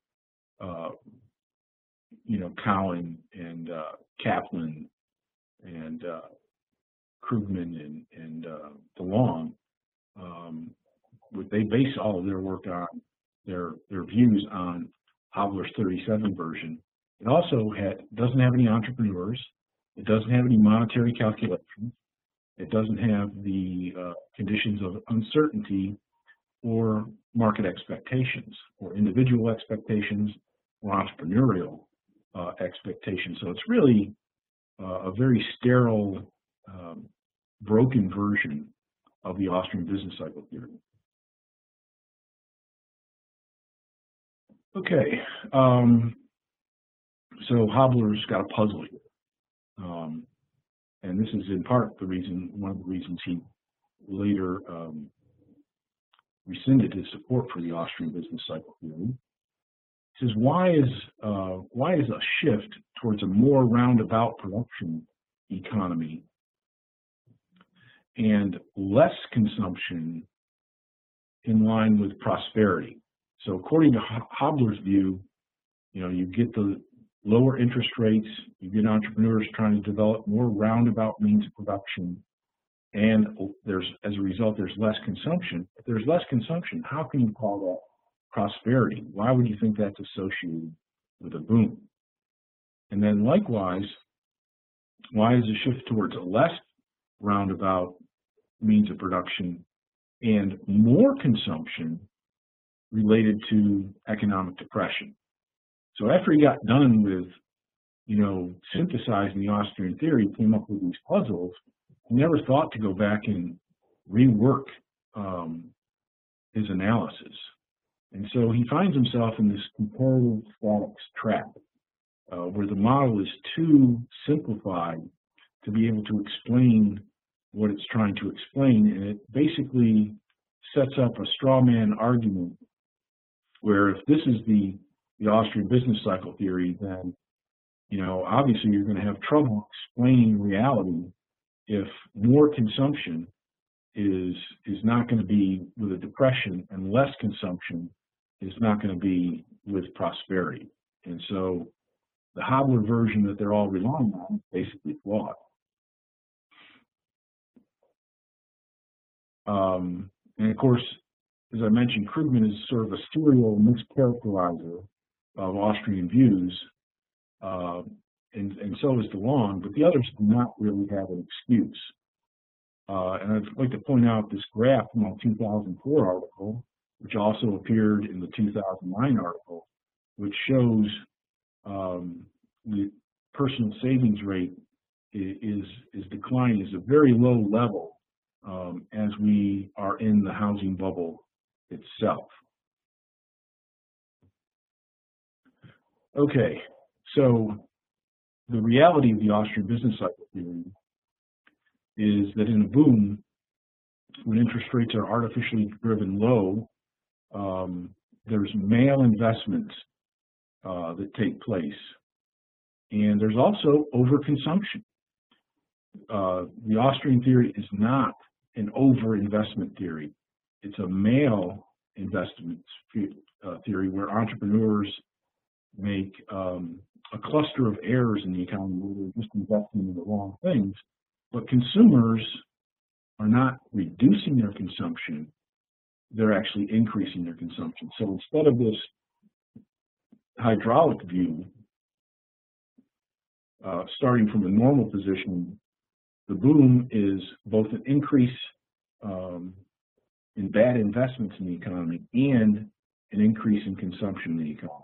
you know, Cowan and Kaplan and Krugman and DeLong, they base all of their work on their views on Haberler's 37 version. It also doesn't have any entrepreneurs. It doesn't have any monetary calculations. It doesn't have the conditions of uncertainty or market expectations or individual expectations or entrepreneurial expectations. So it's really a very sterile, broken version of the Austrian business cycle theory. Okay, so Haberler's got a puzzle here. And this is in part one of the reasons he later rescinded his support for the Austrian business cycle theory. He says, why is a shift towards a more roundabout production economy and less consumption in line with prosperity? So according to Haberler's view, you know, you get the lower interest rates, you get entrepreneurs trying to develop more roundabout means of production, and as a result, there's less consumption. If there's less consumption, how can you call that prosperity? Why would you think that's associated with a boom? And then likewise, why is a shift towards a less roundabout means of production and more consumption related to economic depression? So after he got done with, you know, synthesizing the Austrian theory, he came up with these puzzles. He never thought to go back and rework his analysis. And so he finds himself in this comparative statics trap, where the model is too simplified to be able to explain what it's trying to explain. And it basically sets up a straw man argument where if this is the Austrian business cycle theory, then, you know, obviously you're going to have trouble explaining reality if more consumption is not going to be with a depression and less consumption is not going to be with prosperity. And so the Haberler version that they're all relying on is basically flawed. And of course, as I mentioned, Krugman is sort of a serial mischaracterizer of Austrian views, and so is DeLong, but the others do not really have an excuse. And I'd like to point out this graph from my 2004 article, which also appeared in the 2009 article, which shows the personal savings rate is declining, is a very low level as we are in the housing bubble itself. Okay, so the reality of the Austrian business cycle theory is that in a boom, when interest rates are artificially driven low, there's male investments that take place, and there's also overconsumption. The Austrian theory is not an overinvestment theory. It's a male investment theory where entrepreneurs make a cluster of errors in the economy where they're just investing in the wrong things, but consumers are not reducing their consumption, they're actually increasing their consumption. So instead of this hydraulic view, starting from a normal position, the boom is both an increase in bad investments in the economy and an increase in consumption in the economy.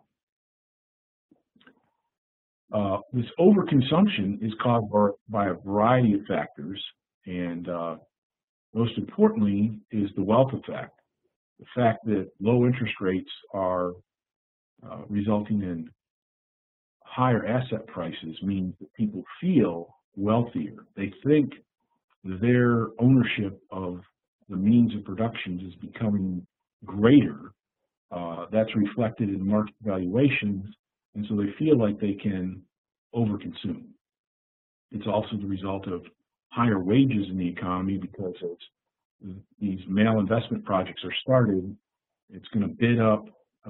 This overconsumption is caused by a variety of factors, and most importantly is the wealth effect. The fact that low interest rates are resulting in higher asset prices means that people feel wealthier. They think their ownership of the means of production is becoming greater. That's reflected in market valuations, and so they feel like they can overconsume. It's also the result of higher wages in the economy because as these male investment projects are started, it's going to bid up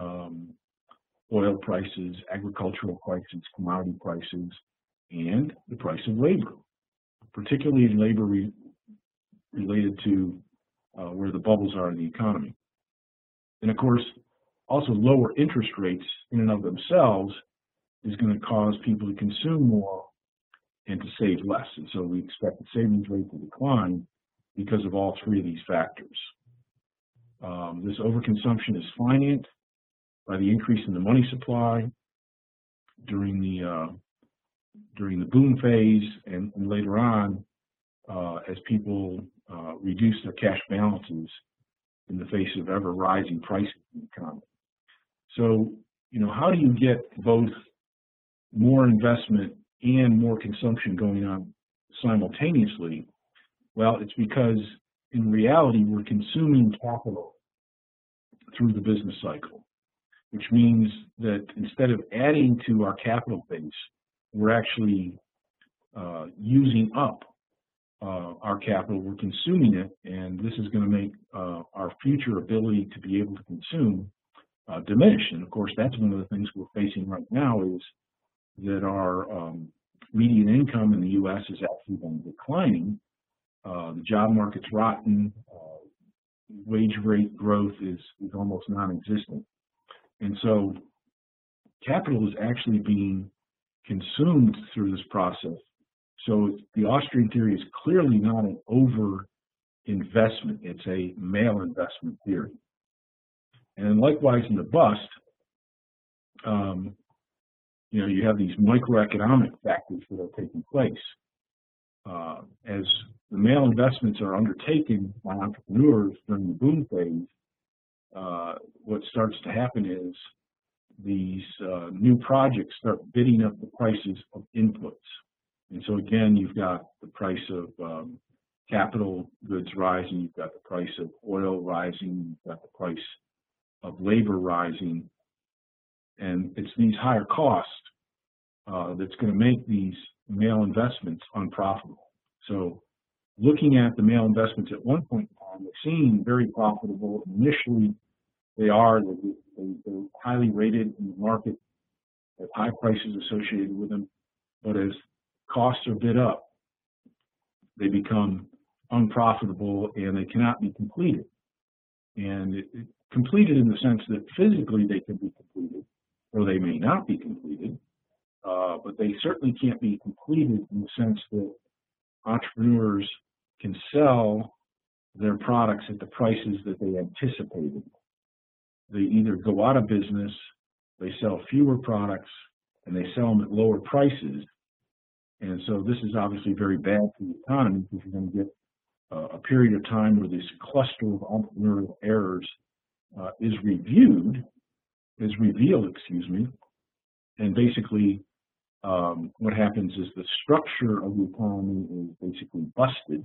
oil prices, agricultural prices, commodity prices, and the price of labor, particularly in labor related to where the bubbles are in the economy. And of course, also lower interest rates in and of themselves is going to cause people to consume more and to save less. And so we expect the savings rate to decline because of all three of these factors. This overconsumption is financed by the increase in the money supply during the boom phase and later on as people reduce their cash balances in the face of ever rising prices in the economy. So, how do you get both more investment and more consumption going on simultaneously? Well, it's because in reality we're consuming capital through the business cycle, which means that instead of adding to our capital base, we're actually using up our capital, we're consuming it, and this is going to make our future ability to be able to consume diminish. And of course, that's one of the things we're facing right now is that our median income in the U.S. has actually been declining. The job market's rotten. Wage rate growth is almost non-existent. And so capital is actually being consumed through this process. So the Austrian theory is clearly not an over-investment. It's a male investment theory. And likewise in the bust, you have these microeconomic factors that are taking place. As the male investments are undertaken by entrepreneurs during the boom phase, what starts to happen is these new projects start bidding up the prices of inputs. And so again, you've got the price of capital goods rising, you've got the price of oil rising, you've got the price of labor rising, and it's these higher costs that's going to make these male investments unprofitable. So looking at the male investments at one point in time, they seem very profitable. Initially, they're highly rated in the market, have high prices associated with them, but as costs are bid up, they become unprofitable and they cannot be completed. And it completed in the sense that physically they can be completed, or they may not be completed, but they certainly can't be completed in the sense that entrepreneurs can sell their products at the prices that they anticipated. They either go out of business, they sell fewer products, and they sell them at lower prices. And so this is obviously very bad for the economy, because you're going to get a period of time where this cluster of entrepreneurial errors is revealed, and basically what happens is the structure of the economy is basically busted.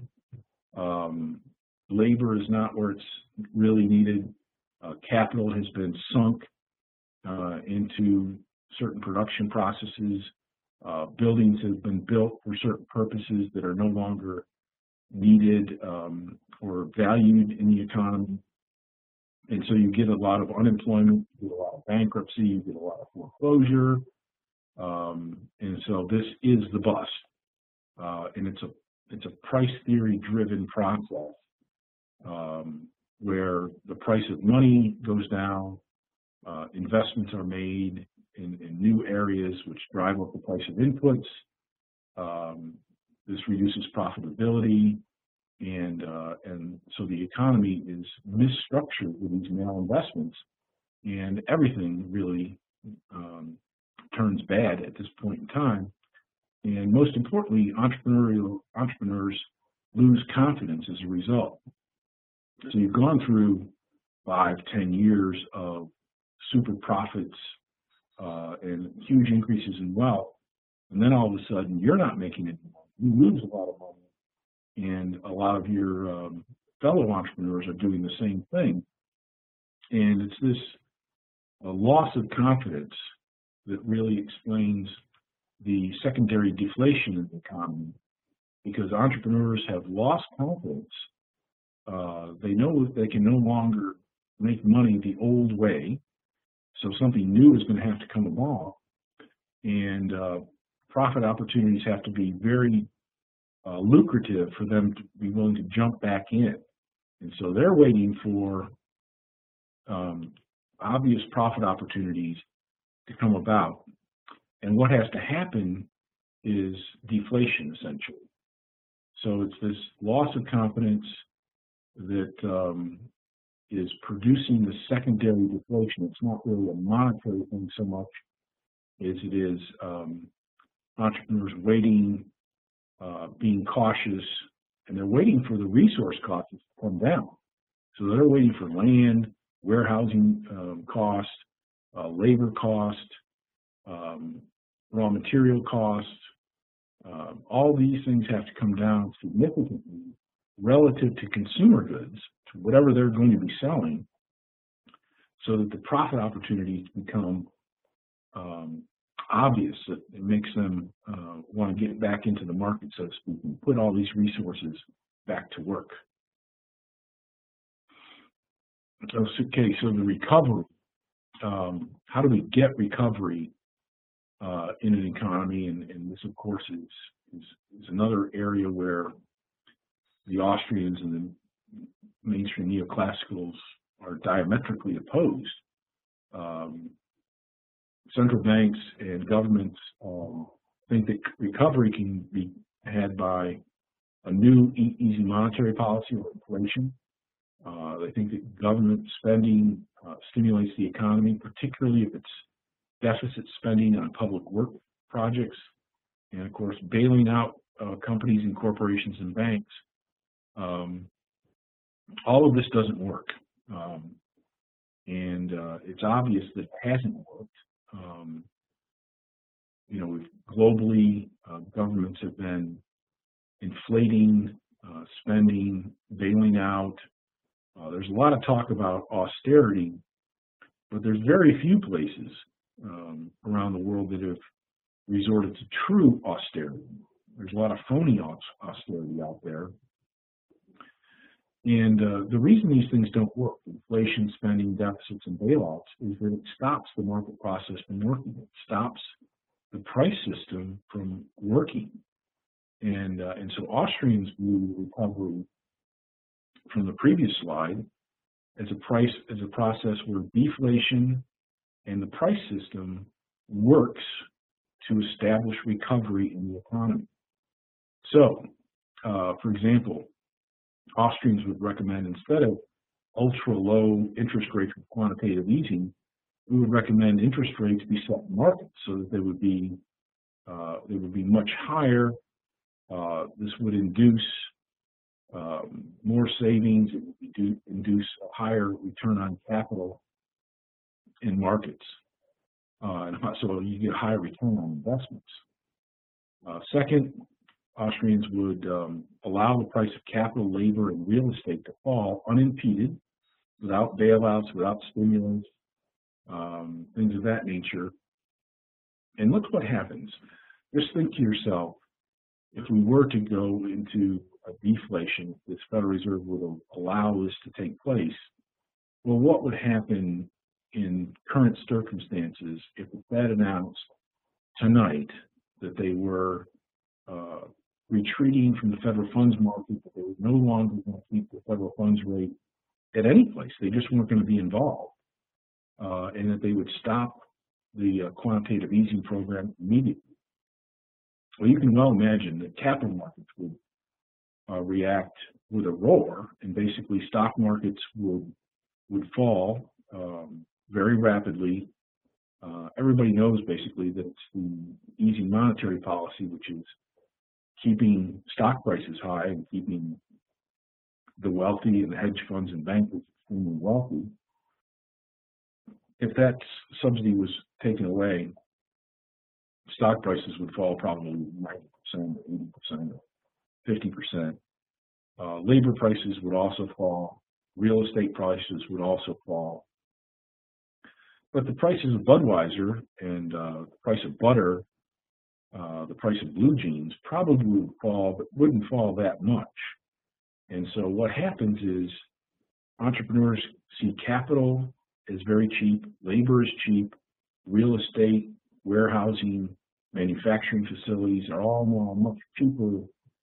Labor is not where it's really needed. Capital has been sunk into certain production processes. Buildings have been built for certain purposes that are no longer needed or valued in the economy. And so you get a lot of unemployment, you get a lot of bankruptcy, you get a lot of foreclosure. And so this is the bust. And it's a price theory driven process where the price of money goes down, investments are made in new areas which drive up the price of inputs. This reduces profitability, and so the economy is misstructured with these malinvestments, and everything really turns bad at this point in time. And most importantly, entrepreneurs lose confidence as a result. So you've gone through 5-10 years of super profits and huge increases in wealth, and then all of a sudden you're not making any money. You lose a lot of money, and a lot of your fellow entrepreneurs are doing the same thing. And it's this loss of confidence that really explains the secondary deflation in the economy, because entrepreneurs have lost confidence. They know that they can no longer make money the old way, so something new is going to have to come along, and profit opportunities have to be very lucrative for them to be willing to jump back in. And so they're waiting for obvious profit opportunities to come about. And what has to happen is deflation, essentially. So it's this loss of confidence that is producing the secondary deflation. It's not really a monetary thing so much as it is entrepreneurs waiting, being cautious, and they're waiting for the resource costs to come down. So they're waiting for land, warehousing cost, labor cost, raw material cost. All these things have to come down significantly relative to consumer goods, to whatever they're going to be selling, so that the profit opportunities become obvious, that it makes them want to get back into the market, so to speak, and put all these resources back to work. Okay, so the recovery. How do we get recovery in an economy? And this, of course, is another area where the Austrians and the mainstream neoclassicals are diametrically opposed. Central banks and governments think that recovery can be had by a new easy monetary policy or inflation. They think that government spending stimulates the economy, particularly if it's deficit spending on public work projects, and of course bailing out companies and corporations and banks. All of this doesn't work, and it's obvious that it hasn't worked. Globally, governments have been inflating spending, bailing out. There's a lot of talk about austerity, but there's very few places around the world that have resorted to true austerity. There's a lot of phony austerity out there. And the reason these things don't work, inflation, spending, deficits, and bailouts, is that it stops the market process from working. It stops the price system from working. And so Austrians view recovery from the previous slide as a process where deflation and the price system works to establish recovery in the economy. So, for example, Austrians would recommend, instead of ultra-low interest rates with quantitative easing, we would recommend interest rates be set in markets so that they would be much higher. This would induce more savings. It would induce a higher return on capital in markets, and so you get a higher return on investments. Second, Austrians would allow the price of capital, labor, and real estate to fall unimpeded, without bailouts, without stimulus, things of that nature. And look what happens. Just think to yourself, if we were to go into a deflation, if this Federal Reserve would allow this to take place, well, what would happen in current circumstances if the Fed announced tonight that they were retreating from the federal funds market, that they were no longer going to keep the federal funds rate at any place, they just weren't going to be involved, and that they would stop the quantitative easing program immediately? Well, you can well imagine that capital markets would react with a roar, and basically stock markets would fall very rapidly. Everybody knows basically that it's the easy monetary policy, which is keeping stock prices high and keeping the wealthy and the hedge funds and bankers extremely wealthy. If that subsidy was taken away, stock prices would fall probably 90%, 80%, 50%. Labor prices would also fall. Real estate prices would also fall. But the prices of Budweiser and the price of butter, the price of blue jeans probably would fall, but wouldn't fall that much. And so what happens is entrepreneurs see capital is very cheap, labor is cheap, real estate, warehousing, manufacturing facilities are all much cheaper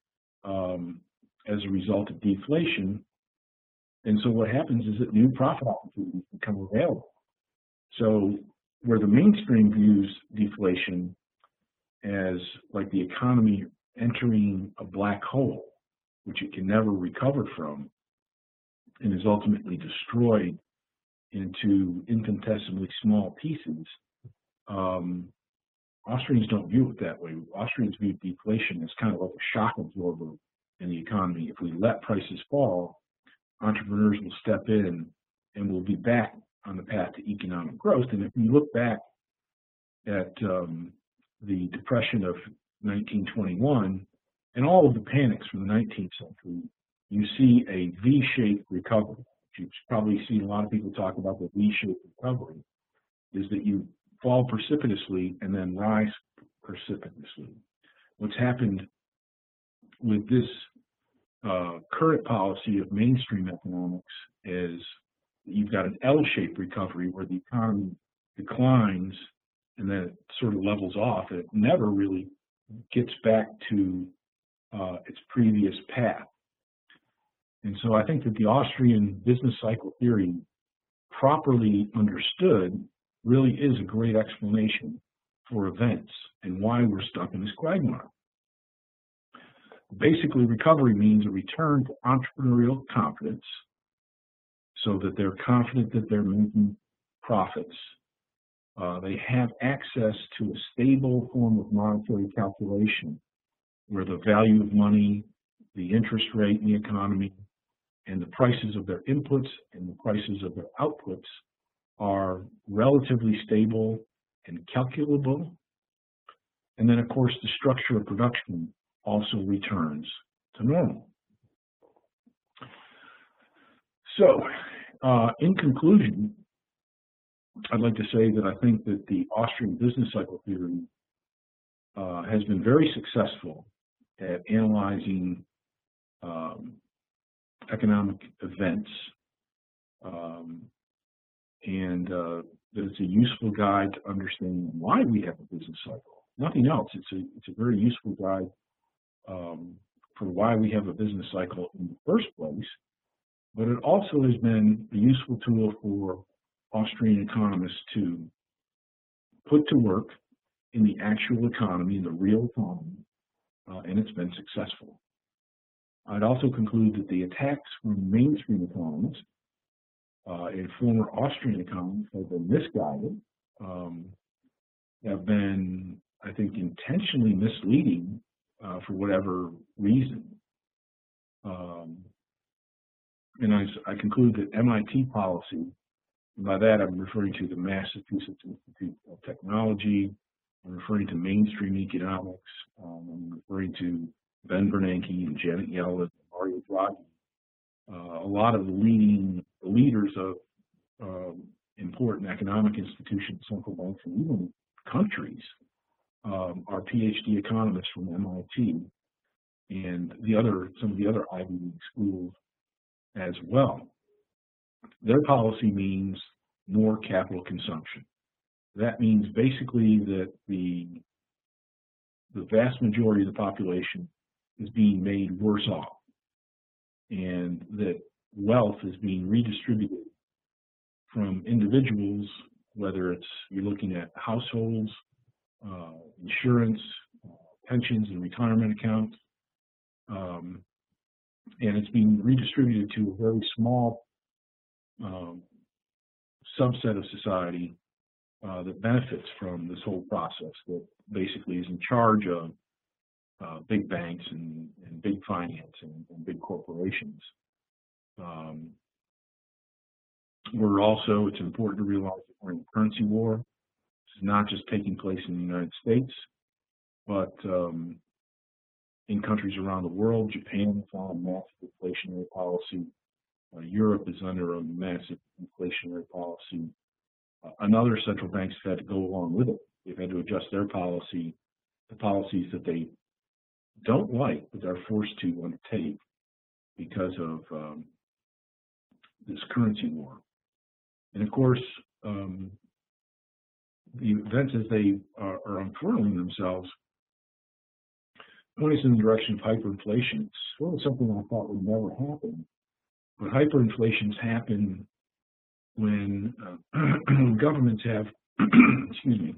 as a result of deflation. And so what happens is that new profit opportunities become available. So where the mainstream views deflation as like the economy entering a black hole, which it can never recover from, and is ultimately destroyed into infinitesimally small pieces, Austrians don't view it that way. Austrians view deflation as kind of like a shock absorber in the economy. If we let prices fall, entrepreneurs will step in and we'll be back on the path to economic growth. And if you look back at the Depression of 1921 and all of the panics from the 19th century, you see a V-shaped recovery. You've probably seen a lot of people talk about the V-shaped recovery, is that you fall precipitously and then rise precipitously. What's happened with this current policy of mainstream economics is that you've got an L-shaped recovery where the economy declines and then it sort of levels off. It never really gets back to its previous path. And so I think that the Austrian business cycle theory, properly understood, really is a great explanation for events and why we're stuck in this quagmire. Basically, recovery means a return to entrepreneurial confidence so that they're confident that they're making profits. They have access to a stable form of monetary calculation where the value of money, the interest rate in the economy, and the prices of their inputs and the prices of their outputs are relatively stable and calculable. And then, of course, the structure of production also returns to normal. So, in conclusion, I'd like to say that I think that the Austrian business cycle theory has been very successful at analyzing economic events, and that it's a useful guide to understanding why we have a business cycle. Nothing else. It's a very useful guide for why we have a business cycle in the first place. But it also has been a useful tool for Austrian economists to put to work in the actual economy, in the real economy, and it's been successful. I'd also conclude that the attacks from mainstream economists and former Austrian economists have been misguided, have been, I think, intentionally misleading for whatever reason. And I conclude that MIT policy, and by that I'm referring to the Massachusetts Institute of Technology, I'm referring to mainstream economics, I'm referring to Ben Bernanke and Janet Yellen and Mario Draghi, a lot of the leaders of important economic institutions, central banks, and even countries are PhD economists from MIT and some of the other Ivy League schools as well. Their policy means more capital consumption. That means basically that the vast majority of the population is being made worse off, and that wealth is being redistributed from individuals, whether you're looking at households, insurance, pensions and retirement accounts, and it's being redistributed to a very small subset of society that benefits from this whole process, that basically is in charge of big banks and big finance and big corporations. It's important to realize that we're in a currency war. This is not just taking place in the United States, but in countries around the world. Japan is on a massive inflationary policy. Europe is under a massive inflationary policy. And other central banks have had to go along with it. They've had to adjust their policy, the policies that they don't like, but they're forced to undertake because of this currency war. And of course, the events as they are unfurling themselves point us in the direction of hyperinflation. It's sort of something I thought would never happen, but hyperinflations happen when governments have, excuse me,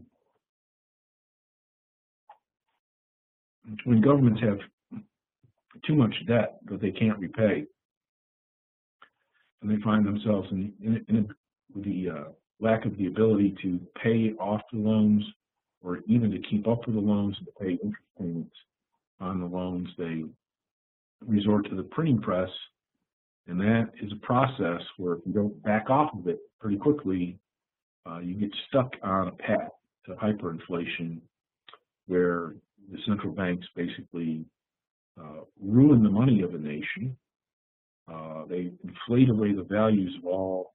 when governments have too much debt that they can't repay, and they find themselves in the lack of the ability to pay off the loans, or even to keep up with the loans and to pay interest payments on the loans. They resort to the printing press, and that is a process where if you don't back off of it pretty quickly, you get stuck on a path to hyperinflation, where the central banks basically ruin the money of a nation. They inflate away the values of all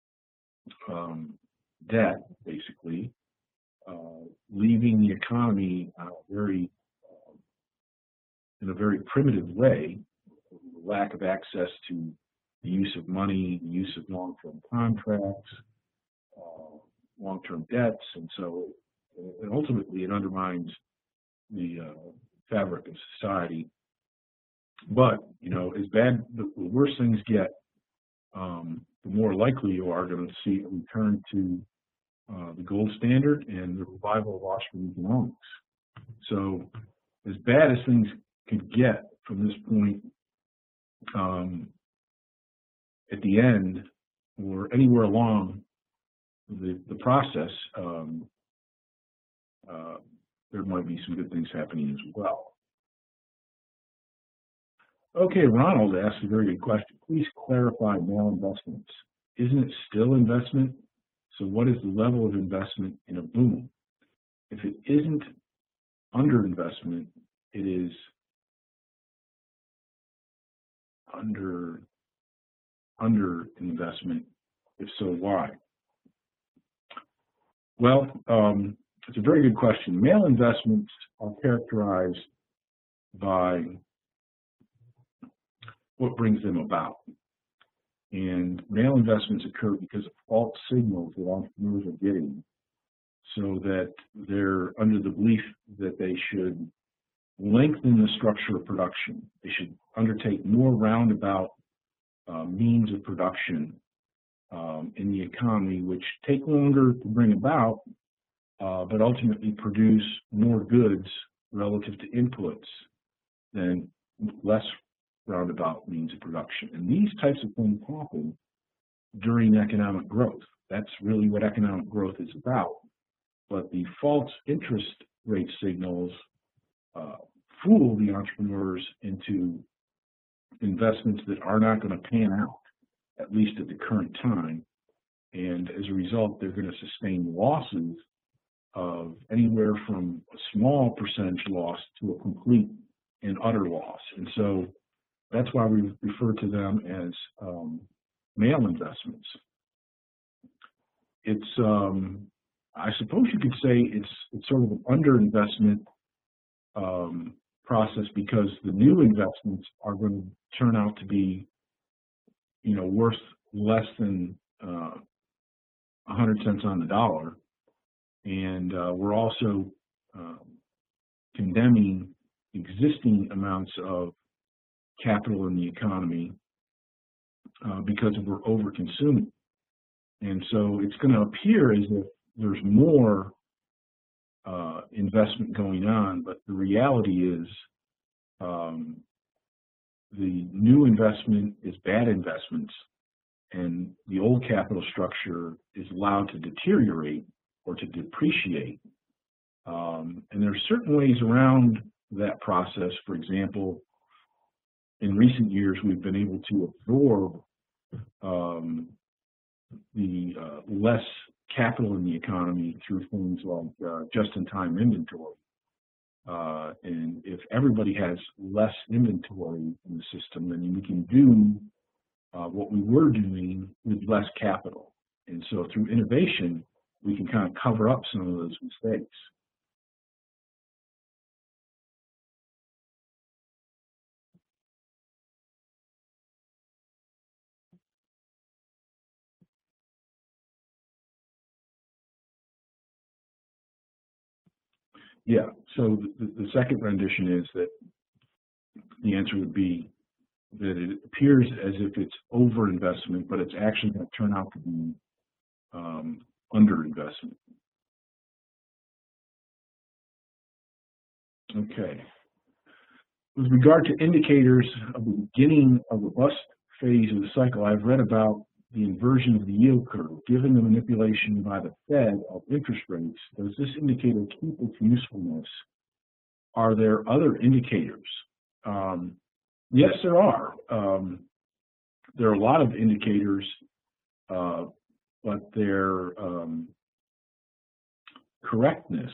debt, basically, leaving the economy in a very primitive way, lack of access to the use of money, the use of long-term contracts, long-term debts, and so ultimately it undermines the fabric of society. But, as bad, the worse things get, the more likely you are going to see a return to the gold standard and the revival of Austrian economics. So, as bad as things could get from this point, at the end, or anywhere along the process, there might be some good things happening as well. Okay, Ronald asked a very good question. Please clarify malinvestments. Isn't it still investment? So what is the level of investment in a boom? If it isn't underinvestment, it is underinvestment. If so, why? Well, it's a very good question. Malinvestments are characterized by what brings them about. And malinvestments occur because of false signals that entrepreneurs are getting, so that they're under the belief that they should lengthen the structure of production. They should undertake more roundabout means of production in the economy, which take longer to bring about, but ultimately produce more goods relative to inputs than less roundabout means of production. And these types of things happen during economic growth. That's really what economic growth is about. But the false interest rate signals fool the entrepreneurs into investments that are not going to pan out, at least at the current time. And as a result, they're going to sustain losses of anywhere from a small percentage loss to a complete and utter loss. And so that's why we refer to them as male investments. It's, I suppose you could say it's sort of an underinvestment process, because the new investments are going to turn out to be, worth less than 100 cents on the dollar. And we're also condemning existing amounts of capital in the economy because we're over-consuming. And so it's going to appear as if there's more investment going on, but the reality is the new investment is bad investments, and the old capital structure is allowed to deteriorate or to depreciate. And there are certain ways around that process. For example, in recent years, we've been able to absorb the less capital in the economy through things like just-in-time inventory. And if everybody has less inventory in the system, then we can do what we were doing with less capital. And so through innovation, we can kind of cover up some of those mistakes. Yeah, so the second rendition is that the answer would be that it appears as if it's overinvestment, but it's actually going to turn out to be underinvestment. Okay. With regard to indicators of the beginning of the bust phase of the cycle, I've read about the inversion of the yield curve. Given the manipulation by the Fed of interest rates, does this indicator keep its usefulness? Are there other indicators? Yes, there are. There are a lot of indicators, but their correctness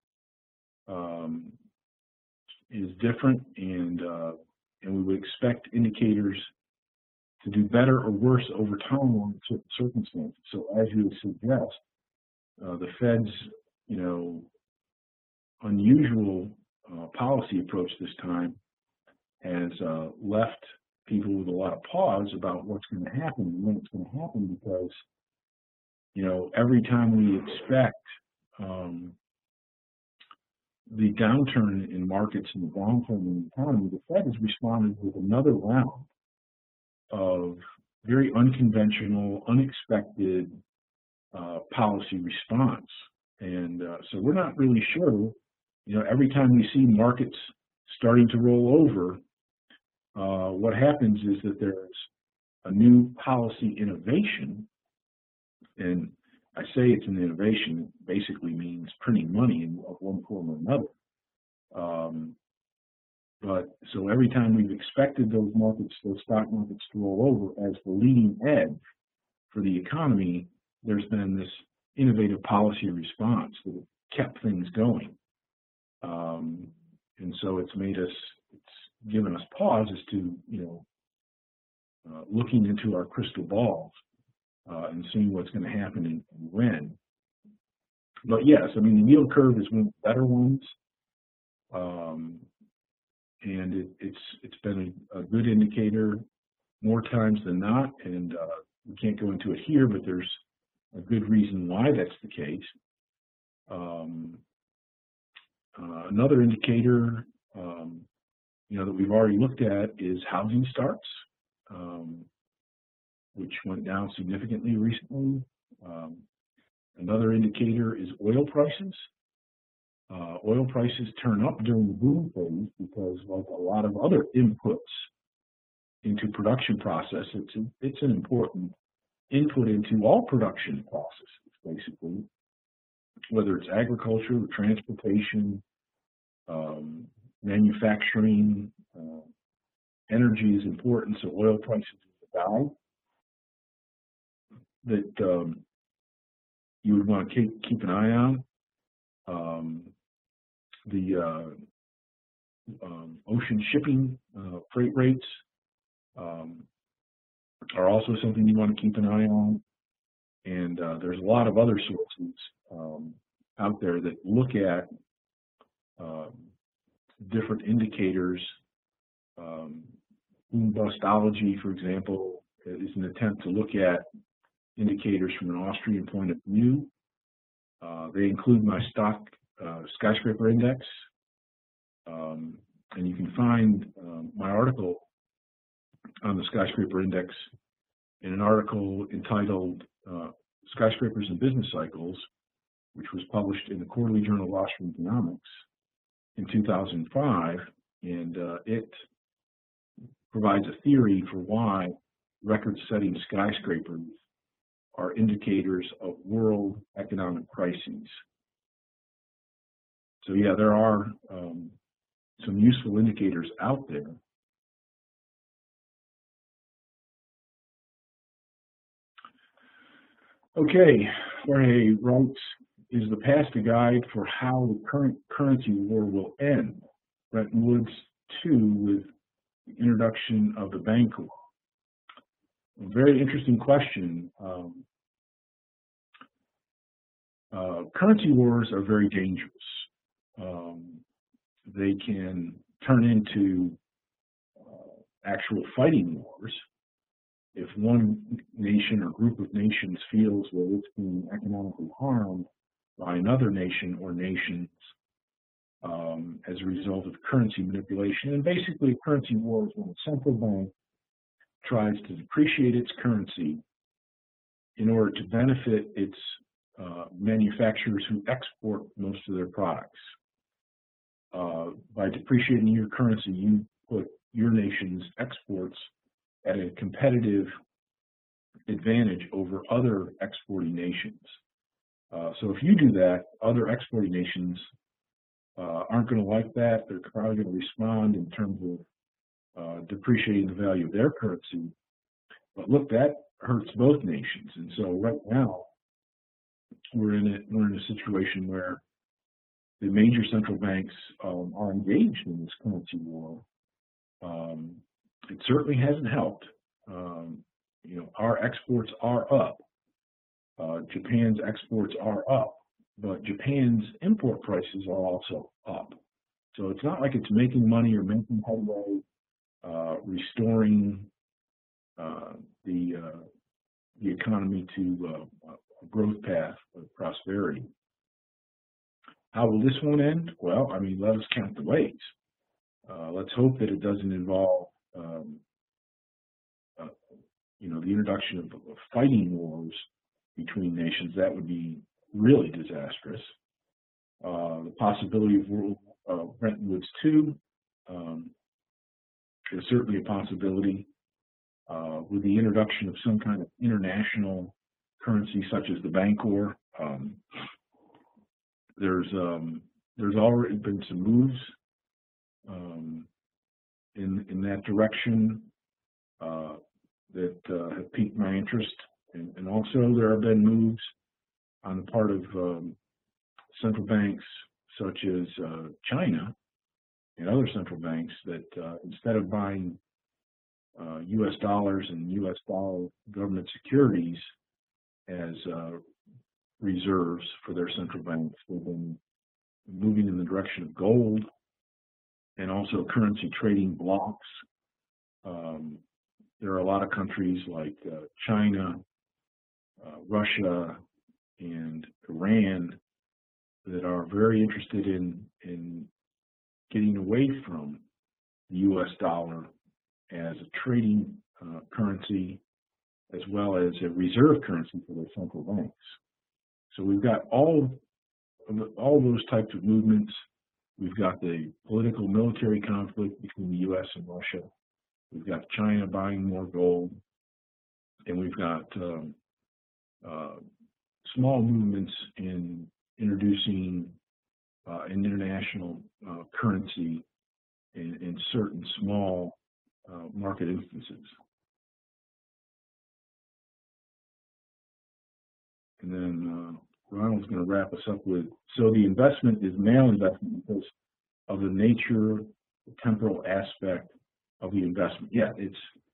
is different, and we would expect indicators to do better or worse over time on certain circumstances. So, as you would suggest, the Fed's unusual policy approach this time has left people with a lot of pause about what's going to happen and when it's going to happen, because every time we expect the downturn in markets and the downturn in the economy, the Fed has responded with another round of very unconventional, unexpected policy response. And so we're not really sure. Every time we see markets starting to roll over, what happens is that there's a new policy innovation. And I say it's an innovation, it basically means printing money of one form or another. But so every time we've expected those stock markets to roll over as the leading edge for the economy, there's been this innovative policy response that has kept things going. And so it's given us pause as to, looking into our crystal balls and seeing what's going to happen and when. But yes, the yield curve is one of the better ones. And it's been a good indicator more times than not, and we can't go into it here, but there's a good reason why that's the case. Another indicator, that we've already looked at is housing starts. which went down significantly recently. Another indicator is oil prices. Oil prices turn up during the boom phase because, like a lot of other inputs into production process, it's an important input into all production processes, basically, whether it's agriculture, or transportation, manufacturing. Energy is important, so oil prices is a guide that you would want to keep an eye on. The ocean shipping freight rates are also something you want to keep an eye on. And there's a lot of other sources out there that look at different indicators. Boom-bustology, for example, is an attempt to look at indicators from an Austrian point of view. They include my stock skyscraper index, and you can find my article on the skyscraper index in an article entitled Skyscrapers and Business Cycles, which was published in the Quarterly Journal of Austrian Economics in 2005, and it provides a theory for why record-setting skyscrapers are indicators of world economic crises. So yeah, there are some useful indicators out there. Okay, Jorge writes, is the past a guide for how the current currency war will end? Bretton Woods II with the introduction of the bank war. A very interesting question. Currency wars are very dangerous. They can turn into actual fighting wars if one nation or group of nations feels that it's being economically harmed by another nation or nations as a result of currency manipulation. And basically, a currency war is when a central bank tries to depreciate its currency in order to benefit its manufacturers who export most of their products. By depreciating your currency, you put your nation's exports at a competitive advantage over other exporting nations. So if you do that, other exporting nations aren't going to like that. They're probably going to respond in terms of depreciating the value of their currency. But look, that hurts both nations. And so right now, we're in a situation where the major central banks are engaged in this currency war. It certainly hasn't helped. Our exports are up. Japan's exports are up, but Japan's import prices are also up. So it's not like it's making money or making headway, restoring the economy to a growth path of prosperity. How will this one end? Well, I mean, let us count the ways. Let's hope that it doesn't involve, the introduction of fighting wars between nations. That would be really disastrous. The possibility of Bretton Woods II is certainly a possibility. With the introduction of some kind of international currency, such as the Bancor, there's already been some moves in that direction that have piqued my interest, and also there have been moves on the part of central banks such as China and other central banks that instead of buying U.S. dollars and U.S. dollar government securities as reserves for their central banks, they've been moving in the direction of gold and also currency trading blocks. There are a lot of countries like China, Russia, and Iran that are very interested in getting away from the U.S. dollar as a trading currency as well as a reserve currency for their central banks. So we've got all those types of movements. We've got the political military conflict between the U.S. and Russia. We've got China buying more gold, and we've got small movements in introducing an international currency in certain small market instances. And then Ronald's going to wrap us up with, so the investment is malinvestment because of the nature, the temporal aspect of the investment. Yeah, it's,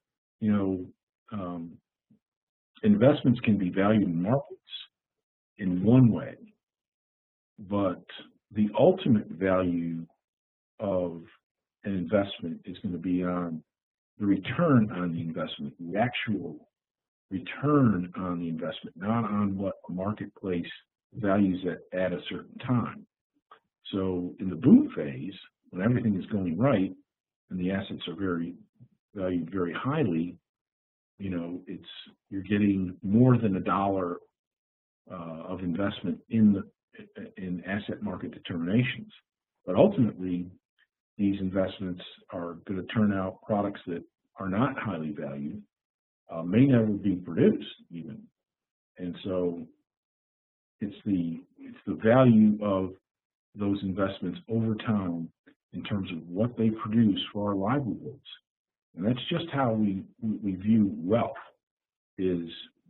investments can be valued in markets in one way, but the ultimate value of an investment is going to be on the return on the investment, the actual return on the investment, not on what the marketplace values it at a certain time. So in the boom phase, when everything is going right and the assets are valued very highly, you're getting more than $1 of investment in asset market determinations. But ultimately, these investments are going to turn out products that are not highly valued, may never be produced even. And so it's the value of those investments over time in terms of what they produce for our livelihoods. And that's just how we view wealth is,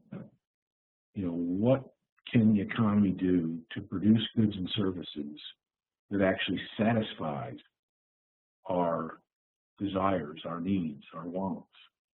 what can the economy do to produce goods and services that actually satisfies our desires, our needs, our wants.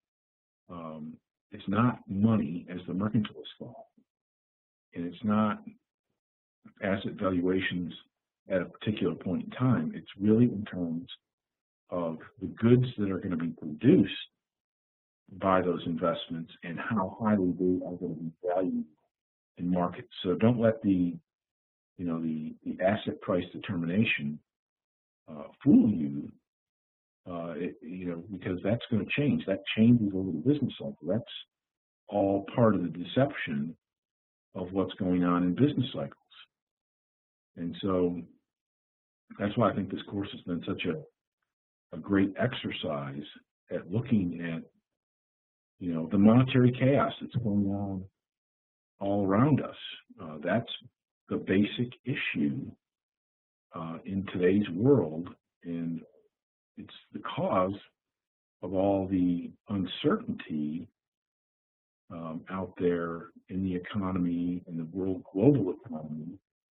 It's not money, as the mercantilists thought, and it's not asset valuations at a particular point in time. It's really in terms of the goods that are going to be produced by those investments and how highly they are going to be valued in markets. So don't let the asset price determination fool you. Because that's going to change. That changes over the business cycle. That's all part of the deception of what's going on in business cycles. And so that's why I think this course has been such a great exercise at looking at, the monetary chaos that's going on all around us. That's the basic issue in today's world, and it's the cause of all the uncertainty out there in the economy, in the world global economy.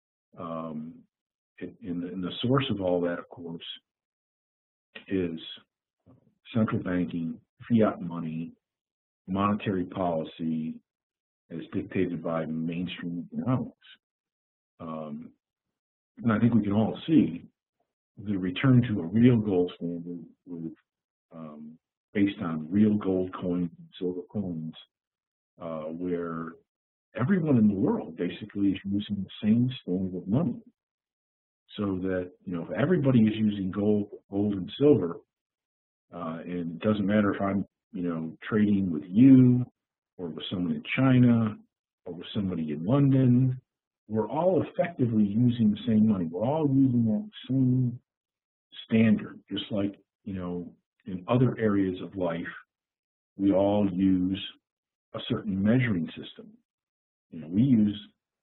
And the source of all that, of course, is central banking, fiat money, monetary policy as dictated by mainstream economics. And I think we can all see the return to a real gold standard with based on real gold coins and silver coins, where everyone in the world basically is using the same standard of money. So that, if everybody is using gold and silver, and it doesn't matter if I'm, trading with you or with someone in China or with somebody in London, we're all effectively using the same money. We're all using that same standard, just like, in other areas of life, we all use a certain measuring system. We use,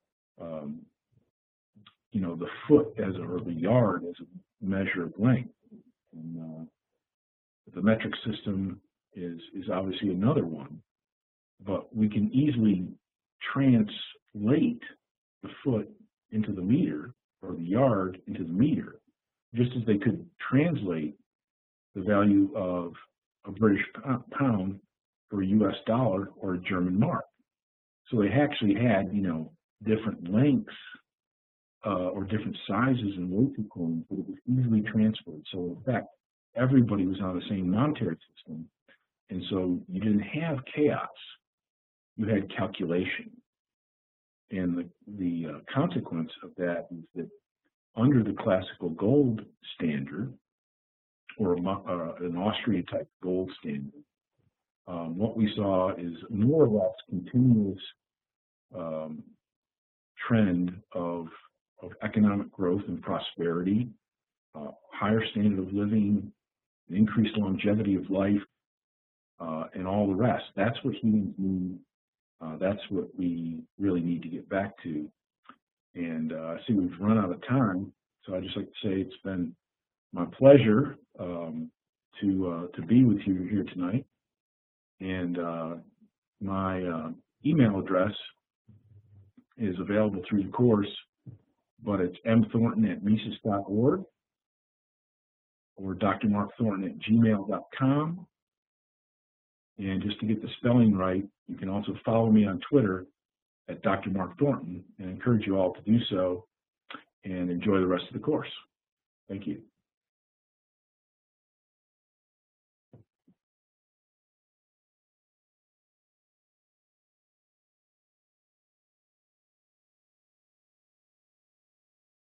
the foot or the yard as a measure of length. And the metric system is obviously another one, but we can easily translate the foot into the meter or the yard into the meter, just as they could translate the value of a British pound for a U.S. dollar or a German mark. So they actually had, different lengths or different sizes and weights of coins, but it was easily transferred. So in fact, everybody was on the same monetary system, and so you didn't have chaos. You had calculation. And the consequence of that is that under the classical gold standard, or an Austria-type gold standard, what we saw is more or less continuous trend of economic growth and prosperity, higher standard of living, increased longevity of life, and all the rest. That's what humans need. That's what we really need to get back to. And I see we've run out of time, so I'd just like to say it's been my pleasure to be with you here tonight. And my email address is available through the course, but it's mthornton@mises.org or drmarkthornton@gmail.com. And just to get the spelling right, you can also follow me on Twitter at Dr. Mark Thornton, and I encourage you all to do so and enjoy the rest of the course. Thank you.